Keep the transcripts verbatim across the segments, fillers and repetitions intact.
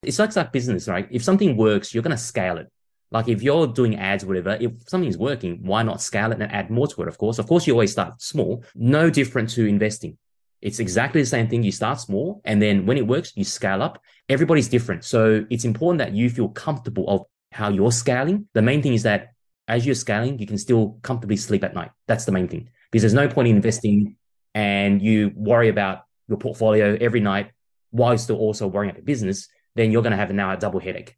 It's like that business, right? If something works, you're going to scale it. Like if you're doing ads, or whatever, if something's working, why not scale it and add more to it? Of course, of course, you always start small. No different to investing. It's exactly the same thing. You start small, and then when it works, you scale up. Everybody's different, so it's important that you feel comfortable of how you're scaling. The main thing is that as you're scaling, you can still comfortably sleep at night. That's the main thing, because there's no point in investing and you worry about your portfolio every night while you're still also worrying about the business. Then you're going to have now a double headache.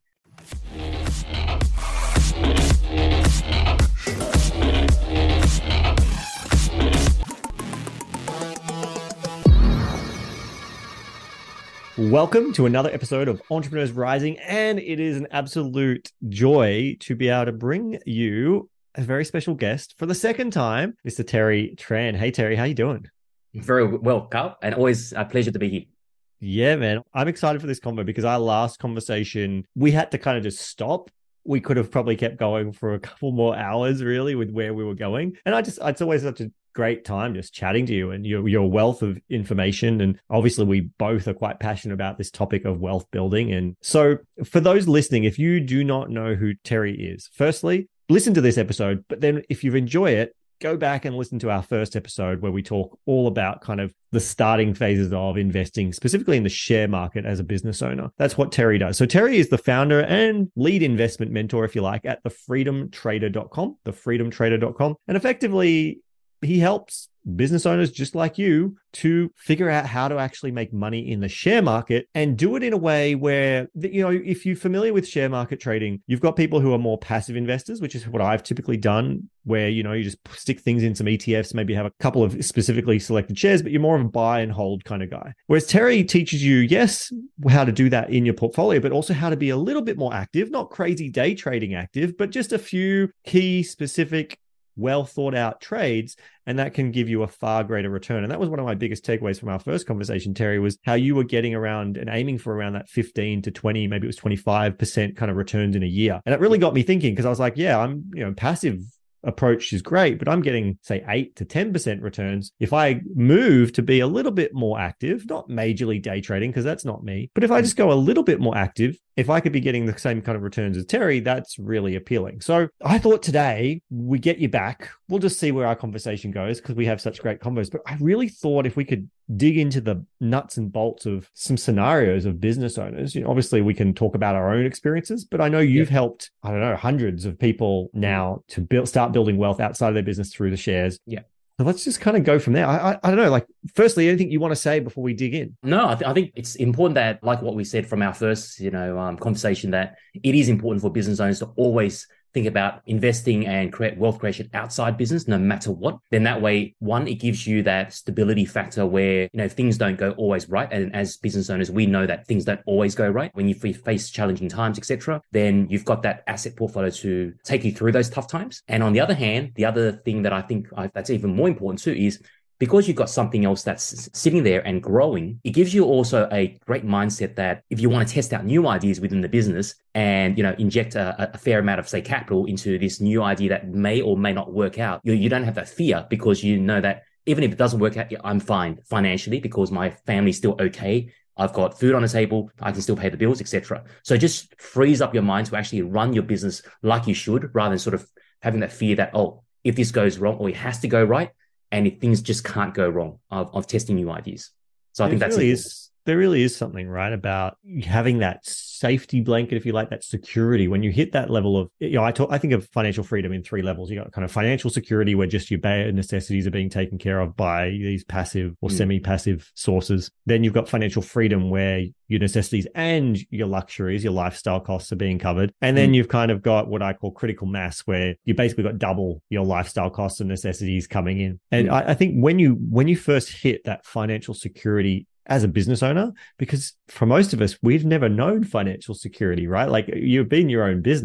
Welcome to another episode of Entrepreneurs Rising, and it is an absolute joy to be able to bring you a very special guest for the second time, Mister Terry Tran. Hey, Terry, how you doing? Very well, Carl, and always a pleasure to be here. Yeah, man. I'm excited for this convo because our last conversation, we had to kind of just stop. We could have probably kept going for a couple more hours, really, with where we were going. And I just, it's always such a great time just chatting to you and your, your wealth of information. And obviously, we both are quite passionate about this topic of wealth building. And so for those listening, if you do not know who Terry is, firstly, listen to this episode. But then if you enjoy it, go back and listen to our first episode where we talk all about kind of the starting phases of investing, specifically in the share market as a business owner. That's what Terry does. So Terry is the founder and lead investment mentor, if you like, at the freedom trader dot com, the freedom trader dot com. And effectively, he helps business owners just like you to figure out how to actually make money in the share market and do it in a way where, you know, if you're familiar with share market trading, you've got people who are more passive investors, which is what I've typically done, where, you know, you just stick things in some E T Fs, maybe have a couple of specifically selected shares, but you're more of a buy and hold kind of guy. Whereas Terry teaches you, yes, how to do that in your portfolio, but also how to be a little bit more active, not crazy day trading active, but just a few key specific well thought out trades, and that can give you a far greater return. And that was one of my biggest takeaways from our first conversation, Terry, was how you were getting around and aiming for around that fifteen to twenty, maybe it was twenty-five percent kind of returns in a year. And it really got me thinking, because I was like, yeah, I'm, you know, passive approach is great, but I'm getting, say, eight to ten percent returns. If I move to be a little bit more active, not majorly day trading, because that's not me, but if I just go a little bit more active, if I could be getting the same kind of returns as Terry, that's really appealing. So I thought today we get you back. We'll just see where our conversation goes because we have such great combos. But I really thought if we could dig into the nuts and bolts of some scenarios of business owners, you know, obviously we can talk about our own experiences, but I know you've yeah. helped, I don't know, hundreds of people now to build, start building wealth outside of their business through the shares. Yeah. So let's just kind of go from there. I, I I don't know, like, firstly, anything you want to say before we dig in? No, I, th- I think it's important that, like what we said from our first, you know, um, conversation, that it is important for business owners to always think about investing and create wealth creation outside business, no matter what. Then that way, one, it gives you that stability factor where, you know, things don't go always right. And as business owners, we know that things don't always go right. When you face challenging times, et cetera, then you've got that asset portfolio to take you through those tough times. And on the other hand, the other thing that I think I, that's even more important too is, because you've got something else that's sitting there and growing, it gives you also a great mindset that if you want to test out new ideas within the business and, you know, inject a, a fair amount of, say, capital into this new idea that may or may not work out, you, you don't have that fear, because you know that even if it doesn't work out, I'm fine financially because my family's still okay. I've got food on the table. I can still pay the bills, et cetera. So it just frees up your mind to actually run your business like you should, rather than sort of having that fear that, oh, if this goes wrong or it has to go right, and if things just can't go wrong of, of testing new ideas. So I think that's really is, there really is something, right, about having that safety blanket, if you like, that security. When you hit that level of, you know, I talk, I think of financial freedom in three levels. You got kind of financial security, where just your bare necessities are being taken care of by these passive or mm. semi-passive sources. Then you've got financial freedom, where your necessities and your luxuries, your lifestyle costs are being covered. And then mm. you've kind of got what I call critical mass, where you basically got double your lifestyle costs and necessities coming in. And mm. I, I think when you when you first hit that financial security as a business owner, because for most of us, we've never known financial security, right? Like, you've been your own business.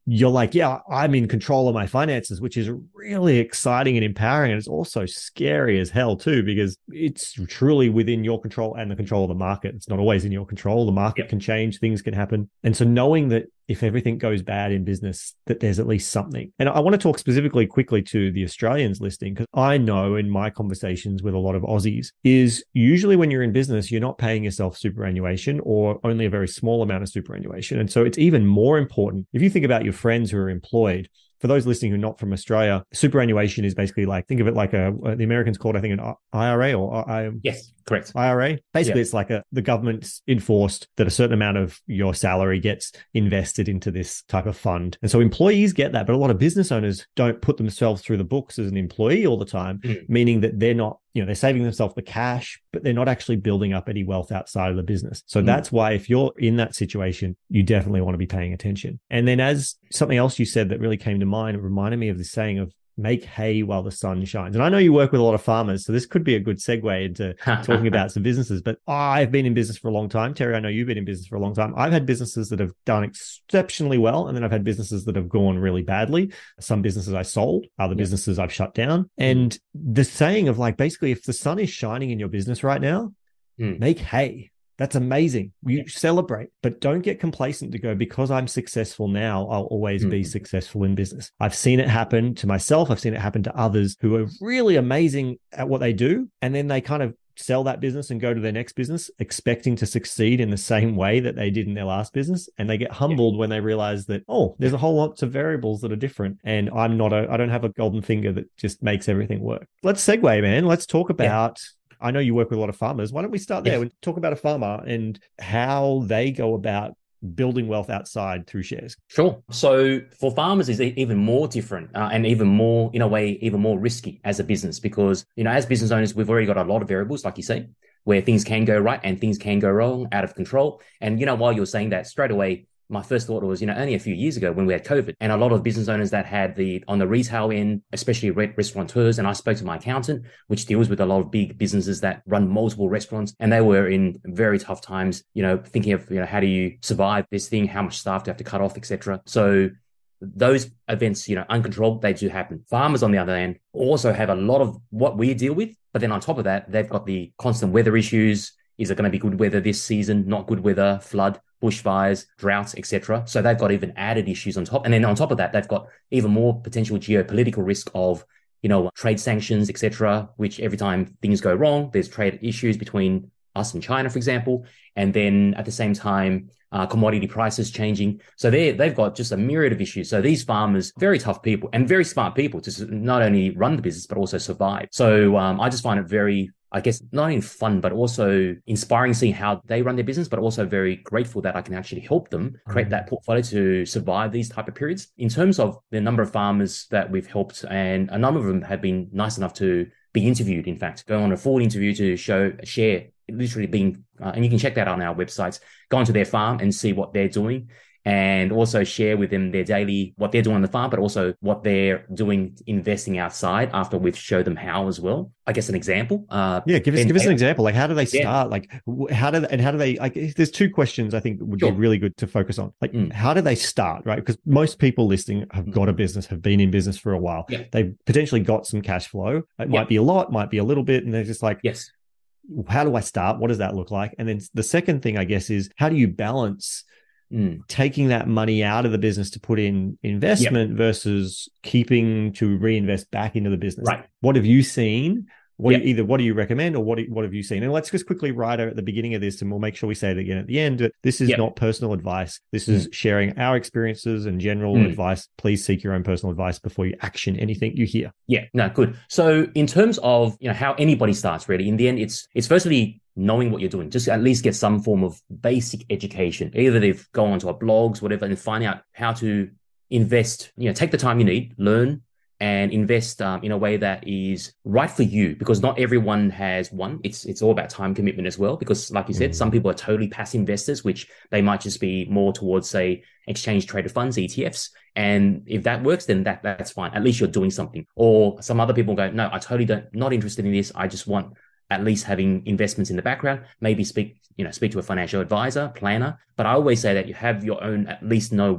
you're like, yeah, I'm in control of my finances, which is really exciting and empowering. And it's also scary as hell too, because it's truly within your control and the control of the market. It's not always in your control. The market Yep. can change, things can happen. And so knowing that if everything goes bad in business, that there's at least something. And I want to talk specifically quickly to the Australians listening, because I know in my conversations with a lot of Aussies is usually when you're in business, you're not paying yourself superannuation or only a very small amount of superannuation. And so it's even more important. If you think about your friends who are employed, for those listening who are not from Australia, superannuation is basically like, think of it like a, the Americans call it, I think, an I R A or I, Yes, correct. I R A. Basically, Yeah. it's like a the government's enforced that a certain amount of your salary gets invested into this type of fund. And so employees get that, but a lot of business owners don't put themselves through the books as an employee all the time, Mm. meaning that they're not, you know, they're saving themselves the cash, but they're not actually building up any wealth outside of the business. So Mm. that's why if you're in that situation, you definitely want to be paying attention. And then as something else you said that really came to mind, it reminded me of the saying of make hay while the sun shines. And I know you work with a lot of farmers, so this could be a good segue into talking about some businesses. But I've been in business for a long time. Terry, I know you've been in business for a long time. I've had businesses that have done exceptionally well, and then I've had businesses that have gone really badly. Some businesses I sold, other yeah. businesses I've shut down. And mm. the saying of like, basically, if the sun is shining in your business right now, mm. make hay. That's amazing. You yeah. celebrate, but don't get complacent to go, because I'm successful now, I'll always mm-hmm. be successful in business. I've seen it happen to myself. I've seen it happen to others who are really amazing at what they do. And then they kind of sell that business and go to their next business, expecting to succeed in the same way that they did in their last business. And they get humbled yeah. when they realize that, oh, there's a whole lot of variables that are different. And I'm not a, I don't have a golden finger that just makes everything work. Let's segue, man. Let's talk about... Yeah. I know you work with a lot of farmers. Why don't we start there yes. and talk about a farmer and how they go about building wealth outside through shares? Sure. So for farmers, it's even more different uh, and even more, in a way, even more risky as a business, because, you know, as business owners, we've already got a lot of variables, like you say, where things can go right and things can go wrong, out of control. And, you know, while you're saying that, straight away, my first thought was, you know, only a few years ago when we had COVID, and a lot of business owners that had the, on the retail end, especially restaurateurs, and I spoke to my accountant, which deals with a lot of big businesses that run multiple restaurants, and they were in very tough times, you know, thinking of, you know, how do you survive this thing? How much staff do you have to cut off, et cetera. So those events, you know, uncontrolled, they do happen. Farmers, on the other hand, also have a lot of what we deal with, but then on top of that, they've got the constant weather issues. Is it going to be good weather this season? Not good weather, flood, bushfires, droughts, et cetera. So they've got even added issues on top. And then on top of that, they've got even more potential geopolitical risk of, you know, trade sanctions, et cetera, which every time things go wrong, there's trade issues between us and China, for example. And then at the same time, uh, commodity prices changing. So they they've got just a myriad of issues. So these farmers, very tough people and very smart people to not only run the business, but also survive. So um, I just find it very, I guess, not only fun, but also inspiring seeing how they run their business, but also very grateful that I can actually help them create mm. that portfolio to survive these type of periods. In terms of the number of farmers that we've helped, and a number of them have been nice enough to be interviewed, in fact, go on a full interview to show, share, literally being, uh, and you can check that out on our websites, go onto their farm and see what they're doing, and also share with them their daily, what they're doing on the farm, but also what they're doing investing outside after we've showed them how as well. I guess an example. Uh, yeah, give us Ben give us Taylor. an example. Like, how do they start? Yeah. Like, how do they, and how do they? Like, there's two questions I think would sure. be really good to focus on. Like, mm. how do they start? Right, because most people listening have mm. got a business, have been in business for a while. Yeah. They've potentially got some cash flow. It yeah. might be a lot, might be a little bit, and they're just like, yes. How do I start? What does that look like? And then the second thing, I guess, is how do you balance Mm. taking that money out of the business to put in investment yep. versus keeping to reinvest back into the business? Right. What have you seen? What yep. do you, either what do you recommend or what do, what have you seen? And let's just quickly write at the beginning of this, and we'll make sure we say it again at the end. This is yep. not personal advice. This is mm. sharing our experiences and general mm. advice. Please seek your own personal advice before you action anything you hear. Yeah, no, good. So in terms of, you know, how anybody starts, really, in the end, it's it's firstly knowing what you're doing. Just at least get some form of basic education. Either they've gone onto our blogs, whatever, and find out how to invest. You know, take the time you need, learn, and invest um, in a way that is right for you, because not everyone has one. It's it's all about time commitment as well, because like you said, mm-hmm. some people are totally passive investors, which they might just be more towards, say, exchange traded funds, E T Fs. And if that works, then that that's fine. At least you're doing something. Or some other people go, no, I totally don't, not interested in this. I just want at least having investments in the background, maybe speak, you know, speak to a financial advisor, planner. But I always say that you have your own, at least know what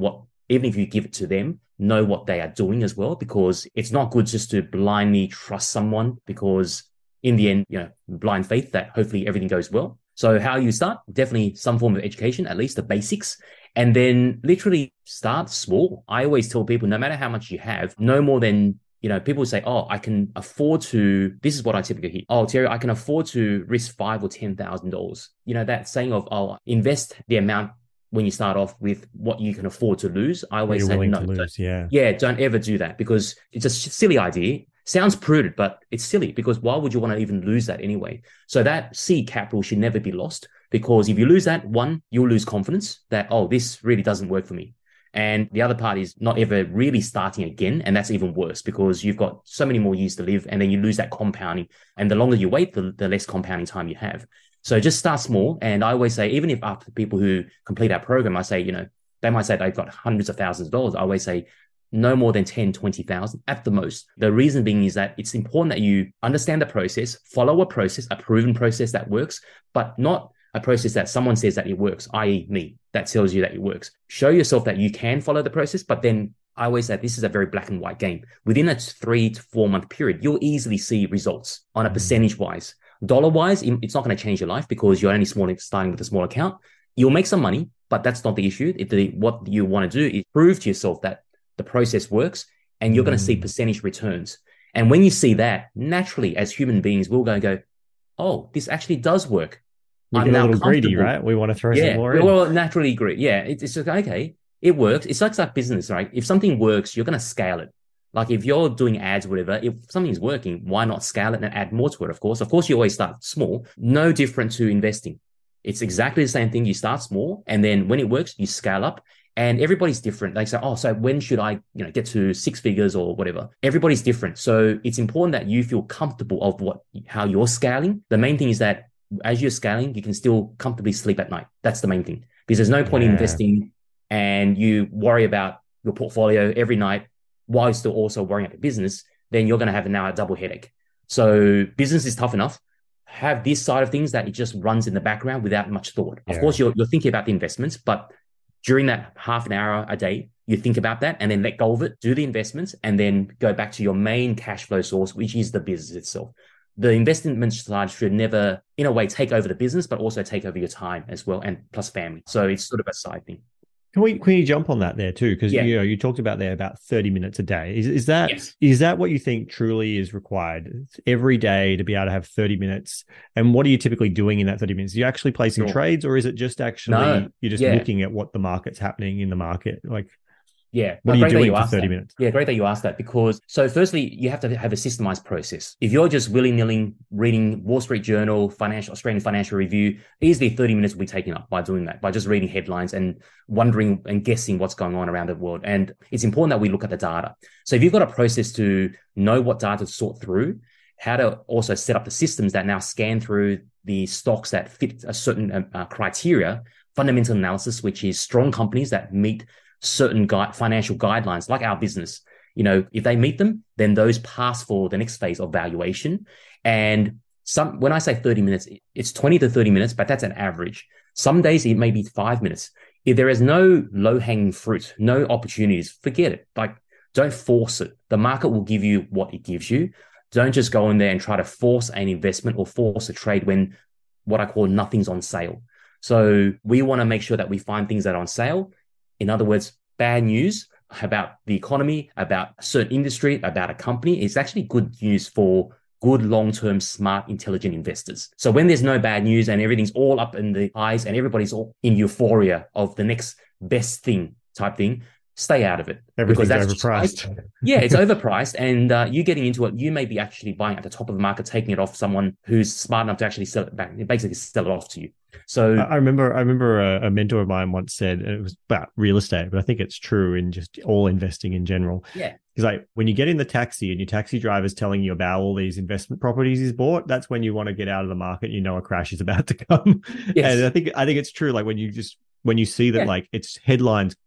even if you give it to them, know what they are doing as well, because it's not good just to blindly trust someone, because in the end, you know, blind faith that hopefully everything goes well. So how you start? Definitely some form of education, at least the basics, and then literally start small. I always tell people, no matter how much you have, no more than, you know, people say, oh, I can afford to, this is what I typically hear. Oh, Terry, I can afford to risk five or ten thousand dollars. You know, that saying of, oh, invest the amount when you start off with what you can afford to lose. I always You're say, willing no, to lose, yeah. Yeah, don't ever do that, because it's a silly idea. Sounds prudent, but it's silly, because why would you want to even lose that anyway? So that seed capital should never be lost, because if you lose that, one, you'll lose confidence that, oh, this really doesn't work for me. And the other part is not ever really starting again. And that's even worse, because you've got so many more years to live, and then you lose that compounding. And the longer you wait, the, the less compounding time you have. So just start small. And I always say, even if after people who complete our program, I say, you know, they might say they've got hundreds of thousands of dollars. I always say, no more than ten, twenty thousand at the most. The reason being is that it's important that you understand the process, follow a process, a proven process that works, but not a process that someone says that it works, that is me, that tells you that it works. Show yourself that you can follow the process, but then I always say this is a very black and white game. Within a three to four month period, you'll easily see results on a percentage wise. Dollar wise, it's not going to change your life, because you're only small, starting with a small account. You'll make some money, but that's not the issue. If the, what you want to do is prove to yourself that the process works, and you're mm. going to see percentage returns. And when you see that, naturally, as human beings, we'll go and go, oh, this actually does work. We get a little greedy, right? We want to throw yeah, some more in. Well, naturally greedy. Yeah, it's, it's just, okay, it works. It's like that business, right? If something works, you're going to scale it. Like if you're doing ads or whatever, if something's working, why not scale it and add more to it, of course? Of course, you always start small. No different to investing. It's exactly the same thing. You start small, and then when it works, you scale up. And everybody's different. They say, oh, so when should I, you know, get to six figures or whatever? Everybody's different. So it's important that you feel comfortable of what, how you're scaling. The main thing is that as you're scaling, you can still comfortably sleep at night. That's the main thing, because there's no point yeah. in investing and you worry about your portfolio every night while you're still also worrying about the business. Then you're going to have now a double headache. So business is tough enough. Have this side of things that it just runs in the background without much thought. Yeah. Of course, you're, you're thinking about the investments, but during that half an hour a day, you think about that and then let go of it, do the investments, and then go back to your main cash flow source, which is the business itself. The investment side should never, in a way, take over the business, but also take over your time as well, and plus family. So it's sort of a side thing. Can we can you jump on that there too? Because yeah. you know you talked about there about thirty minutes a day. Is is that yes. is that what you think truly is required every day to be able to have thirty minutes? And what are you typically doing in that thirty minutes? Are you actually placing sure. trades, or is it just actually no. you're just yeah. looking at what the market's happening in the market? Like, yeah, what no, are you doing you for thirty that. minutes? Yeah, great that you asked that, because so firstly, you have to have a systemized process. If you're just willy-nilly reading Wall Street Journal, Financial Australian Financial Review, easily thirty minutes will be taken up by doing that, by just reading headlines and wondering and guessing what's going on around the world. And it's important that we look at the data. So if you've got a process to know what data to sort through, how to also set up the systems that now scan through the stocks that fit a certain uh, criteria, fundamental analysis, which is strong companies that meet certain gui- financial guidelines, like our business. You know, if they meet them, then those pass for the next phase of valuation. And some, when I say thirty minutes, it's twenty to thirty minutes, but that's an average. Some days it may be five minutes. If there is no low-hanging fruit, no opportunities, forget it. Like, don't force it. The market will give you what it gives you. Don't just go in there and try to force an investment or force a trade when what I call nothing's on sale. So we want to make sure that we find things that are on sale. In other words, bad news about the economy, about a certain industry, about a company is actually good news for good, long-term, smart, intelligent investors. So when there's no bad news and everything's all up in the eyes and everybody's all in euphoria of the next best thing type thing, stay out of it. Everything's overpriced. Just, yeah, it's overpriced. And uh, you getting into it, you may be actually buying at the top of the market, taking it off someone who's smart enough to actually sell it back, basically sell it off to you. So I remember, I remember a, a mentor of mine once said, and it was about real estate, but I think it's true in just all investing in general. Yeah. Because like when you get in the taxi and your taxi driver's telling you about all these investment properties he's bought, that's when you want to get out of the market. You know, a crash is about to come. Yes. And I think, I think it's true. Like when you just, when you see that, yeah. like it's headlines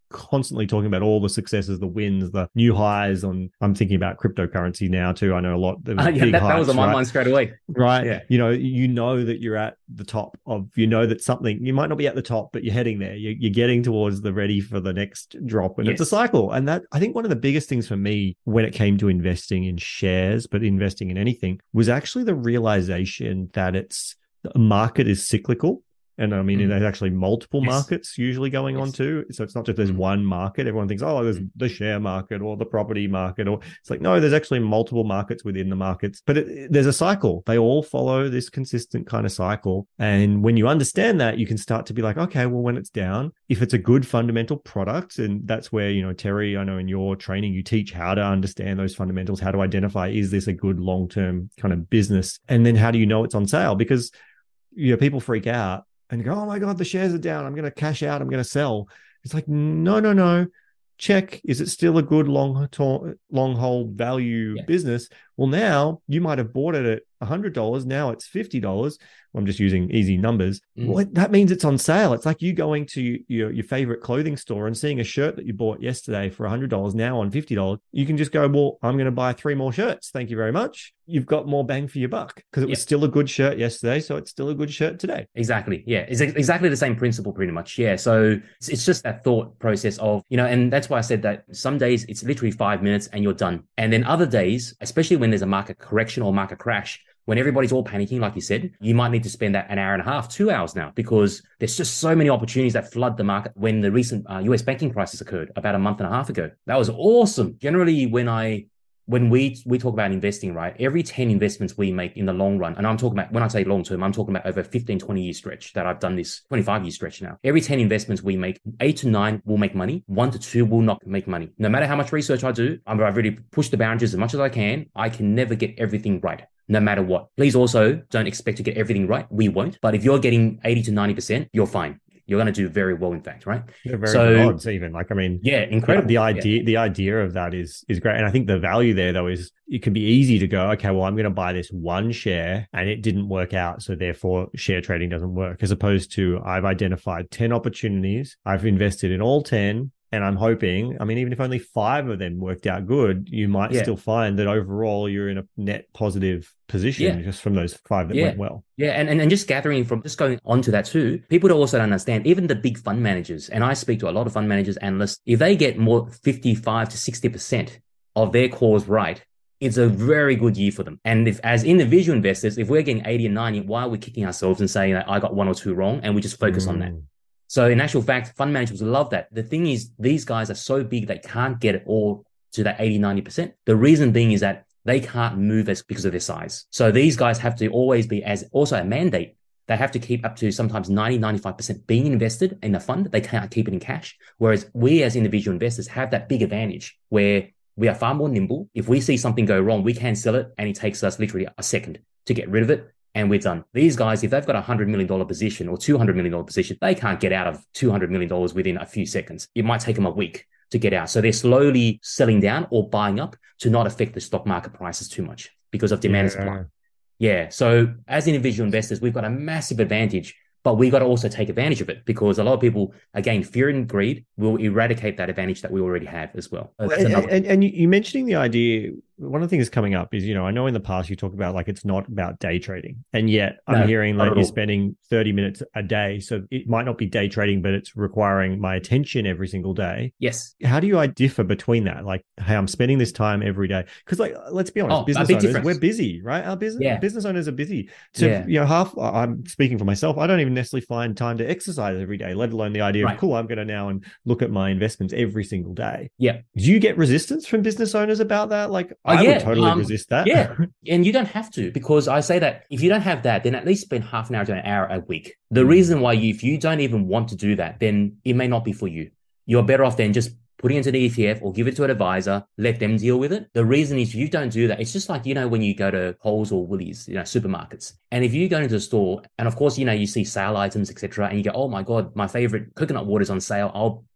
constantly talking about all the successes, the wins, the new highs on, I'm thinking about cryptocurrency now too. I know a lot. Uh, yeah, big that, hikes, that was on my right? mind straight away. Right. Yeah. You know, you know that you're at the top of, you know that something, you might not be at the top, but you're heading there. You're, you're getting towards the ready for the next drop. And Yes. it's a cycle. And that, I think one of the biggest things for me when it came to investing in shares, but investing in anything, was actually the realization that it's, the market is cyclical. And I mean, mm. there's actually multiple yes. markets usually going yes. on too. So it's not just there's mm. one market. Everyone thinks, oh, there's the share market or the property market. Or it's like, no, there's actually multiple markets within the markets. But it, it, there's a cycle. They all follow this consistent kind of cycle. And when you understand that, you can start to be like, okay, well, when it's down, if it's a good fundamental product, and that's where, you know, Terry, I know in your training, you teach how to understand those fundamentals, how to identify, is this a good long-term kind of business? And then how do you know it's on sale? Because, you know, people freak out and go, oh my God, the shares are down. I'm going to cash out. I'm going to sell. It's like, no, no, no. Check. Is it still a good long, long hold value yeah. business? Well, now you might have bought it at one hundred dollars. Now it's fifty dollars. I'm just using easy numbers. Mm. Well, that means it's on sale. It's like you going to your, your favorite clothing store and seeing a shirt that you bought yesterday for one hundred dollars, now on fifty dollars. You can just go, well, I'm going to buy three more shirts. Thank you very much. You've got more bang for your buck because it yep. was still a good shirt yesterday. So it's still a good shirt today. Exactly. Yeah. It's exactly the same principle pretty much. Yeah. So it's, it's just that thought process of, you know, and that's why I said that some days it's literally five minutes and you're done. And then other days, especially when there's a market correction or market crash, when everybody's all panicking, like you said, you might need to spend that an hour and a half, two hours now, because there's just so many opportunities that flood the market. When the recent uh, U S banking crisis occurred about a month and a half ago, that was awesome. Generally, when I when we we talk about investing, right, every ten investments we make in the long run, and I'm talking about, when I say long term, I'm talking about over fifteen, twenty year stretch that I've done this, twenty-five year stretch now. Every ten investments we make, eight to nine will make money, one to two will not make money. No matter how much research I do, I've really pushed the boundaries as much as I can. I can never get everything right, no matter what. Please also don't expect to get everything right. We won't. But if you're getting eighty to ninety percent, you're fine. You're going to do very well, in fact, right? Yeah, very so, good odds, even. Like, I mean, yeah, incredible. The, the idea, yeah. the idea of that is is great, and I think the value there, though, is it can be easy to go, okay, well, I'm going to buy this one share, and it didn't work out, so therefore share trading doesn't work. As opposed to, I've identified ten opportunities, I've invested in all ten. And I'm hoping, I mean, even if only five of them worked out good, you might yeah. still find that overall you're in a net positive position yeah. just from those five that yeah. went well. Yeah. And, and and just gathering from, just going on to that too, people don't also understand, even the big fund managers, and I speak to a lot of fund managers, analysts, if they get more fifty-five to sixty percent of their calls right, it's a very good year for them. And if, as individual investors, if we're getting eighty and ninety, why are we kicking ourselves and saying that I got one or two wrong, and we just focus mm. on that? So in actual fact, fund managers love that. The thing is, these guys are so big, they can't get it all to that eighty, ninety percent. The reason being is that they can't move as because of their size. So these guys have to always be, as also a mandate, they have to keep up to sometimes ninety, ninety-five percent being invested in the fund. They can't keep it in cash. Whereas we as individual investors have that big advantage where we are far more nimble. If we see something go wrong, we can sell it, and it takes us literally a second to get rid of it. And we're done. These guys, if they've got a one hundred million dollars position or two hundred million dollars position, they can't get out of two hundred million dollars within a few seconds. It might take them a week to get out. So they're slowly selling down or buying up to not affect the stock market prices too much because of demand and supply. Yeah. So as individual investors, we've got a massive advantage, but we got to also take advantage of it, because a lot of people, again, fear and greed will eradicate that advantage that we already have as well. And, and, and you mentioning the idea, one of the things coming up is, you know, I know in the past you talk about like it's not about day trading, and yet I'm no, hearing like you're spending thirty minutes a day. So it might not be day trading, but it's requiring my attention every single day. Yes. How do you I differ between that? Like, hey, I'm spending this time every day. Because like, let's be honest, oh, business owners, difference. we're busy, right? Our business yeah. business owners are busy. So, yeah. you know, half, I'm speaking for myself, I don't even necessarily find time to exercise every day, let alone the idea right. of, cool, I'm going to now and look at my investments every single day. Yeah. Do you get resistance from business owners about that? Like, oh, I yeah. would totally um, resist that. Yeah. And you don't have to, because I say that if you don't have that, then at least spend half an hour to an hour a week. The mm. reason why you, if you don't even want to do that, then it may not be for you. You're better off than just putting it into the E T F or give it to an advisor, let them deal with it. The reason is if you don't do that, it's just like, you know, when you go to Coles or Woolies, you know, supermarkets. And if you go into the store and of course, you know, you see sale items, et cetera, and you go, oh my God, my favorite coconut water is on sale. I'll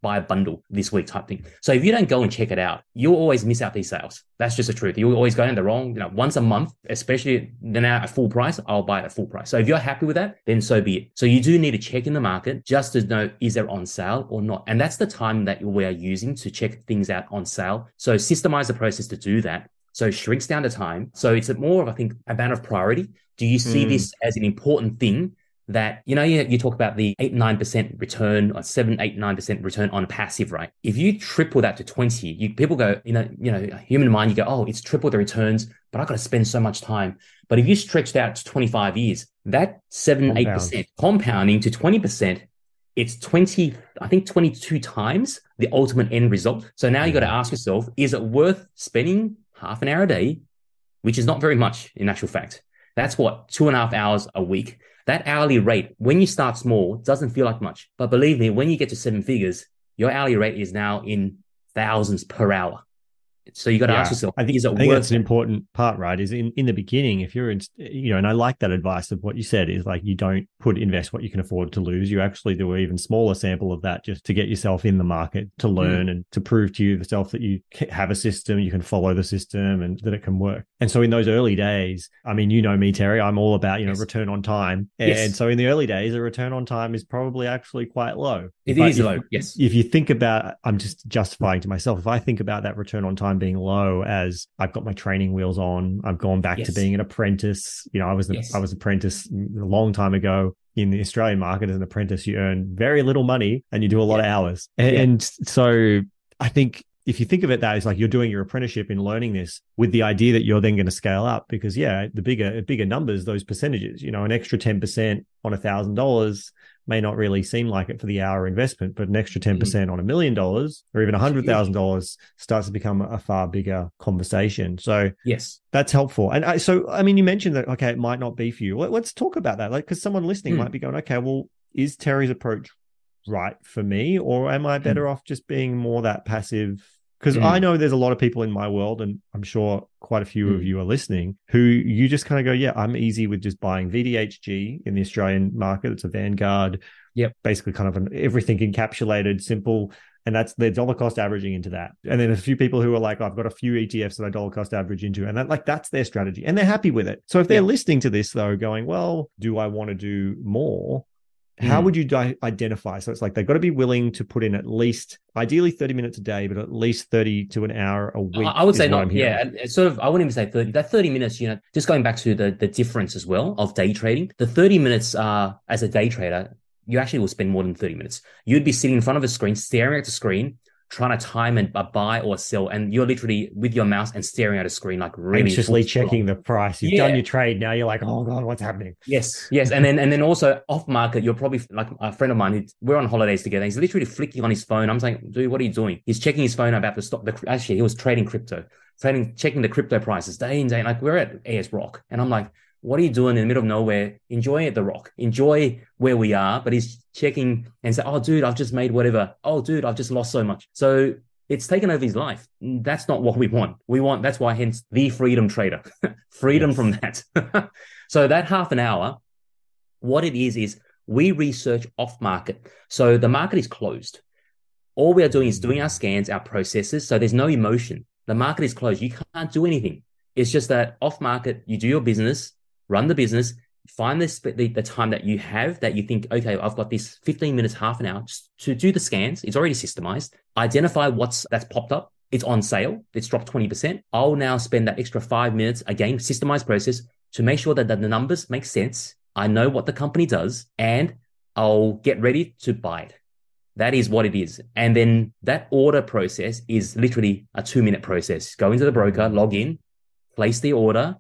buy a bundle this week type thing. So if you don't go and check it out, you'll always miss out these sales. That's just the truth. You'll always go in the wrong, you know, once a month, especially then at full price, I'll buy it at full price. So if you're happy with that, then so be it. So you do need to check in the market just to know, is there on sale or not? And that's the time that we are using to check things out on sale. So systemize the process to do that. So it shrinks down the time. So it's more of, I think, a matter of priority. Do you see mm. this as an important thing that, you know, you, you talk about the eight, nine percent return or seven, eight, nine percent return on passive, right? If you triple that to twenty, you people go, you know, you know, human mind, you go, oh, it's triple the returns, but I've got to spend so much time. But if you stretched out to twenty-five years, that seven, Compound. eight percent compounding to twenty percent, it's twenty, I think twenty-two times the ultimate end result. So now you got to ask yourself, is it worth spending half an hour a day, which is not very much in actual fact? That's what, two and a half hours a week. That hourly rate, when you start small, doesn't feel like much. But believe me, when you get to seven figures, your hourly rate is now in thousands per hour. So you got to yeah. ask yourself, I think, is it I think worth that's an important part, right? Is in, in the beginning, if you're in, you know, and I like that advice of what you said is like, you don't put invest what you can afford to lose. You actually do an even smaller sample of that just to get yourself in the market, to learn mm. and to prove to you yourself that you have a system, you can follow the system and that it can work. And so in those early days, I mean, you know me, Terry, I'm all about, you know, yes. return on time. And yes. so in the early days, the return on time is probably actually quite low. It but is if, low, yes. If you think about, I'm just justifying to myself, if I think about that return on time being low as I've got my training wheels on, I've gone back yes. to being an apprentice. You know, I was the, yes. I was an apprentice a long time ago. In the Australian market as an apprentice, you earn very little money and you do a lot yeah. of hours. And, yeah. and so I think if you think of it that as like you're doing your apprenticeship in learning this with the idea that you're then going to scale up, because yeah, the bigger, bigger numbers, those percentages, you know, an extra ten percent on a thousand dollars may not really seem like it for the hour investment, but an extra ten percent mm. on a million dollars or even a hundred thousand dollars starts to become a far bigger conversation. So yes, that's helpful. And I, so, I mean, you mentioned that, okay, it might not be for you. Let, let's talk about that. Like, cause someone listening mm. might be going, okay, well, is Terry's approach right for me? Or am I better mm. off just being more that passive? Because mm. I know there's a lot of people in my world, and I'm sure quite a few mm. of you are listening, who you just kind of go, yeah, I'm easy with just buying V D H G in the Australian market. It's a Vanguard. Yep. Basically kind of an everything encapsulated, simple. And that's their dollar cost averaging into that. And then a few people who are like, oh, I've got a few E T Fs that I dollar cost average into. And that, like, that's their strategy. And they're happy with it. So if they're yep. listening to this, though, going, well, do I want to do more? How mm. would you di- identify? So it's like they've got to be willing to put in at least, ideally thirty minutes a day, but at least thirty to an hour a week. I would say not. Yeah, it's sort of. I wouldn't even say thirty. That thirty minutes, you know, just going back to the the difference as well of day trading. The thirty minutes, uh, as a day trader, you actually will spend more than thirty minutes. You'd be sitting in front of a screen, staring at the screen, trying to time and buy or sell, and you're literally with your mouse and staring at a screen, like really anxiously checking the price. You've yeah. done your trade, now you're like, oh god, what's happening? Yes, yes, and then and then also off market, you're probably like a friend of mine who we're on holidays together. He's literally flicking on his phone. I'm saying, dude, what are you doing? He's checking his phone about the stock. The, actually, he was trading crypto, trading, checking the crypto prices day in day. Like we're at A S Rock, and I'm like, what are you doing in the middle of nowhere? Enjoy at the Rock. Enjoy where we are. But he's checking and say, oh, dude, I've just made whatever. Oh, dude, I've just lost so much. So it's taken over his life. That's not what we want. We want, that's why hence the freedom trader, freedom yes. from that. So that half an hour, what it is, is we research off market. So the market is closed. All we are doing is doing our scans, our processes. So there's no emotion. The market is closed. You can't do anything. It's just that off market, you do your business, run the business, find this, the, the time that you have that you think, okay, I've got this fifteen minutes, half an hour just to do the scans. It's already systemized. Identify what's that's popped up. It's on sale. It's dropped twenty percent. I'll now spend that extra five minutes, again, systemized process to make sure that, that the numbers make sense. I know what the company does and I'll get ready to buy it. That is what it is. And then that order process is literally a two minute process. Go into the broker, log in, place the order.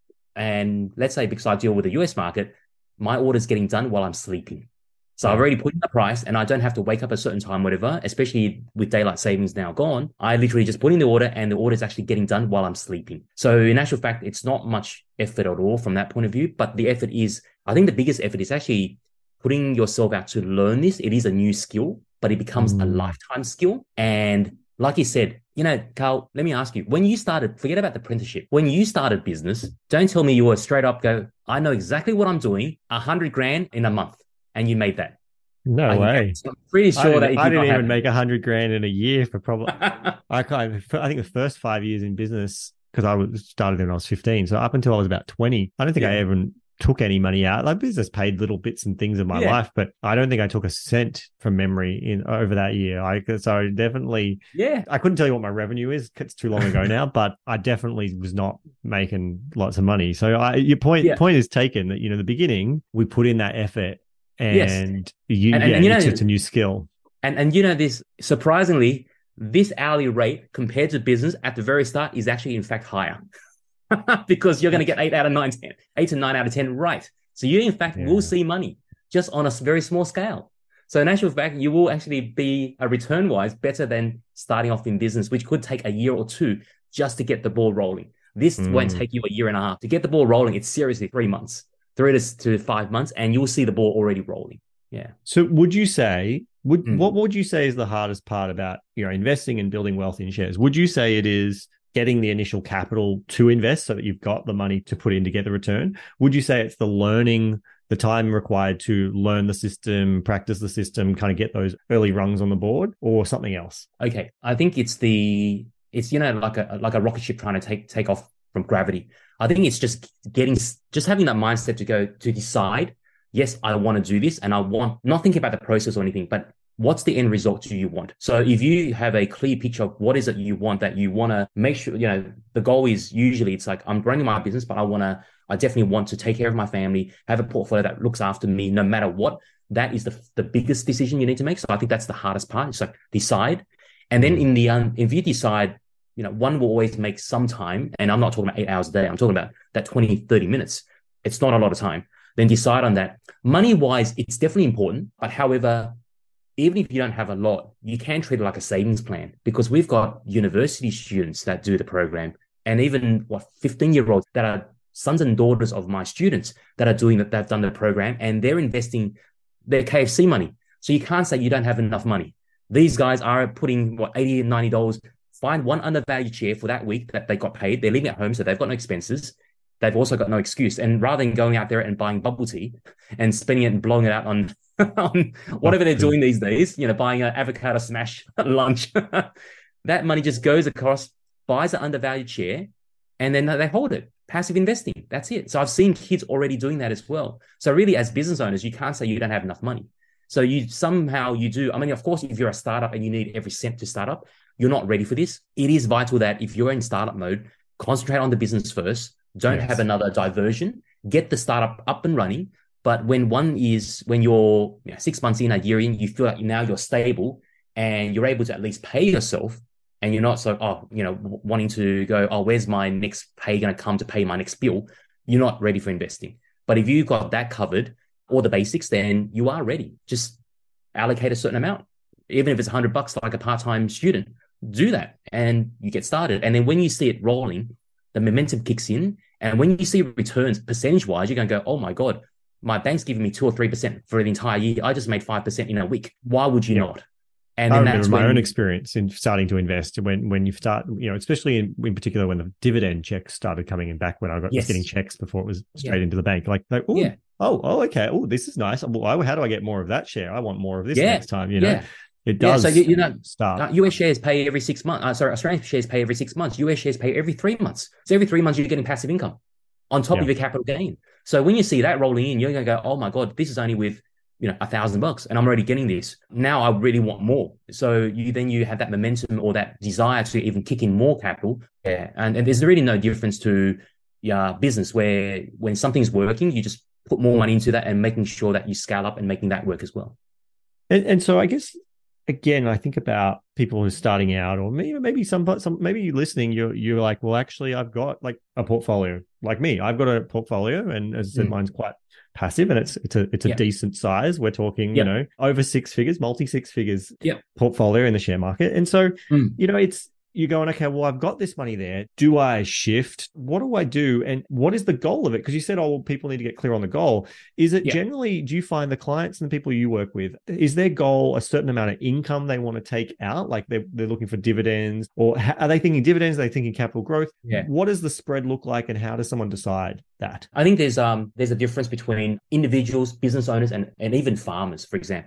And let's say because I deal with the U S market, my order's getting done while I'm sleeping. So yeah. I've already put in the price and I don't have to wake up a certain time, whatever, especially with daylight savings now gone. I literally just put in the order and the order is actually getting done while I'm sleeping. So in actual fact, it's not much effort at all from that point of view. But the effort is, I think the biggest effort is actually putting yourself out to learn this. It is a new skill, but it becomes mm. a lifetime skill. And like you said, you know, Carl, let me ask you, when you started, forget about the apprenticeship. When you started business, don't tell me you were straight up go, I know exactly what I'm doing, a hundred grand in a month, and you made that. No I can way. I'm pretty I sure that didn't, it I did didn't not even happen. make a hundred grand in a year for probably, I can't, I think the first five years in business, because I was started when I was fifteen. So up until I was about twenty, I don't think I Yeah. ever took any money out. Like business paid little bits and things in my Yeah. life, but I don't think I took a cent from memory in over that year. I so definitely Yeah. I couldn't tell you what my revenue is. It's too long ago now, but I definitely was not making lots of money. So I, your point Yeah. point is taken that, you know, the beginning we put in that effort, Yes. and you And, and, yeah, and you it's know, just a new skill. and, and you know, this surprisingly, this hourly rate compared to business at the very start is actually in fact higher because you're going to get eight out of nine, ten, eight to nine out of ten right. So you in fact will Yeah. see money just on a very small scale. So in actual fact, you will actually be a return wise better than starting off in business, which could take a year or two just to get the ball rolling. This won't Mm. take you a year and a half to get the ball rolling. It's seriously three months, three to, to five months, and you'll see the ball already rolling. Yeah. So would you say would what Mm. would you say is the hardest part about, you know, investing and building wealth in shares? Would you say it is getting the initial capital to invest so that you've got the money to put in to get the return? Would you say it's the learning, the time required to learn the system, practice the system, kind of get those early rungs on the board, or something else? Okay. I think it's the it's you know like a like a rocket ship trying to take take off from gravity. I think it's just getting just having that mindset to go to decide, yes, I want to do this and I want not thinking about the process or anything, but what's the end result do you want? So if you have a clear picture of what is it you want, that you want to make sure, you know, the goal is usually it's like I'm running my business, but I want to, I definitely want to take care of my family, have a portfolio that looks after me no matter what. That is the, the biggest decision you need to make. So I think that's the hardest part. It's like decide. And then Mm. in the, um, if you decide, you know, one will always make some time, and I'm not talking about eight hours a day. I'm talking about that twenty, thirty minutes. It's not a lot of time. Then decide on that. Money wise, it's definitely important. But however, even if you don't have a lot, you can treat it like a savings plan, because we've got university students that do the program, and even what fifteen year olds that are sons and daughters of my students that are doing that, they've done the program, and they're investing their K F C money. So you can't say you don't have enough money. These guys are putting what eighty and ninety dollars, find one undervalued share for that week that they got paid. They're living at home, so they've got no expenses. They've also got no excuse. And rather than going out there and buying bubble tea and spending it and blowing it out on, on whatever they're doing these days, you know, buying an avocado smash lunch, that money just goes across, buys an undervalued share, and then they hold it. Passive investing. That's it. So I've seen kids already doing that as well. So really, as business owners, you can't say you don't have enough money. So you somehow you do. I mean, of course, if you're a startup and you need every cent to start up, you're not ready for this. It is vital that if you're in startup mode, concentrate on the business first. Don't Yes. have another diversion. Get the startup up and running. But when one is, when you're you know, six months in, a year in, you feel like now you're stable and you're able to at least pay yourself, and you're not so, oh, you know, wanting to go, oh, where's my next pay going to come to pay my next bill? You're not ready for investing. But if you've got that covered, all the basics, then you are ready. Just allocate a certain amount. Even if it's a hundred bucks, like a part-time student, do that and you get started. And then when you see it rolling, the momentum kicks in. And when you see returns percentage-wise, you're going to go, oh my God, my bank's giving me two or three percent for the entire year. I just made five percent in a week. Why would you Yeah. not? And I then remember that's my when, own experience in starting to invest when when you start, you know, especially in, in particular when the dividend checks started coming in back when I got, Yes. was getting checks before it was straight Yeah. into the bank. Like, like oh, Yeah. oh, oh, okay. Oh, this is nice. Well, how do I get more of that share? I want more of this Yeah. next time, you know? Yeah. It Yeah. does So, you, you know, start. uh, U S shares pay every six months. Uh, sorry, Australian shares pay every six months. U S shares pay every three months. So every three months, you're getting passive income on top Yeah. of your capital gain. So when you see that rolling in, you're going to go, oh my God, this is only with, you know, a thousand bucks and I'm already getting this. Now I really want more. So you then you have that momentum or that desire to even kick in more capital. Yeah. And, and there's really no difference to yeah, business where when something's working, you just put more money into that and making sure that you scale up and making that work as well. And, and so I guess, again, I think about people who are starting out, or maybe maybe some some maybe you're listening, you're you're like, well, actually, I've got like a portfolio, like me. I've got a portfolio, and as I said, mm. mine's quite passive, and it's it's a it's a yep. decent size. We're talking, yep. you know, over six figures, multi six figures yep. portfolio in the share market, and so mm. you know, it's. You're going, okay, well, I've got this money there. Do I shift? What do I do? And what is the goal of it? Because you said, oh, well, people need to get clear on the goal. Is it yeah. generally, do you find the clients and the people you work with, is their goal a certain amount of income they want to take out? Like they're, they're looking for dividends, or are they thinking dividends? Are they thinking capital growth? Yeah. What does the spread look like, and how does someone decide that? I think there's um there's a difference between individuals, business owners, and, and even farmers, for example.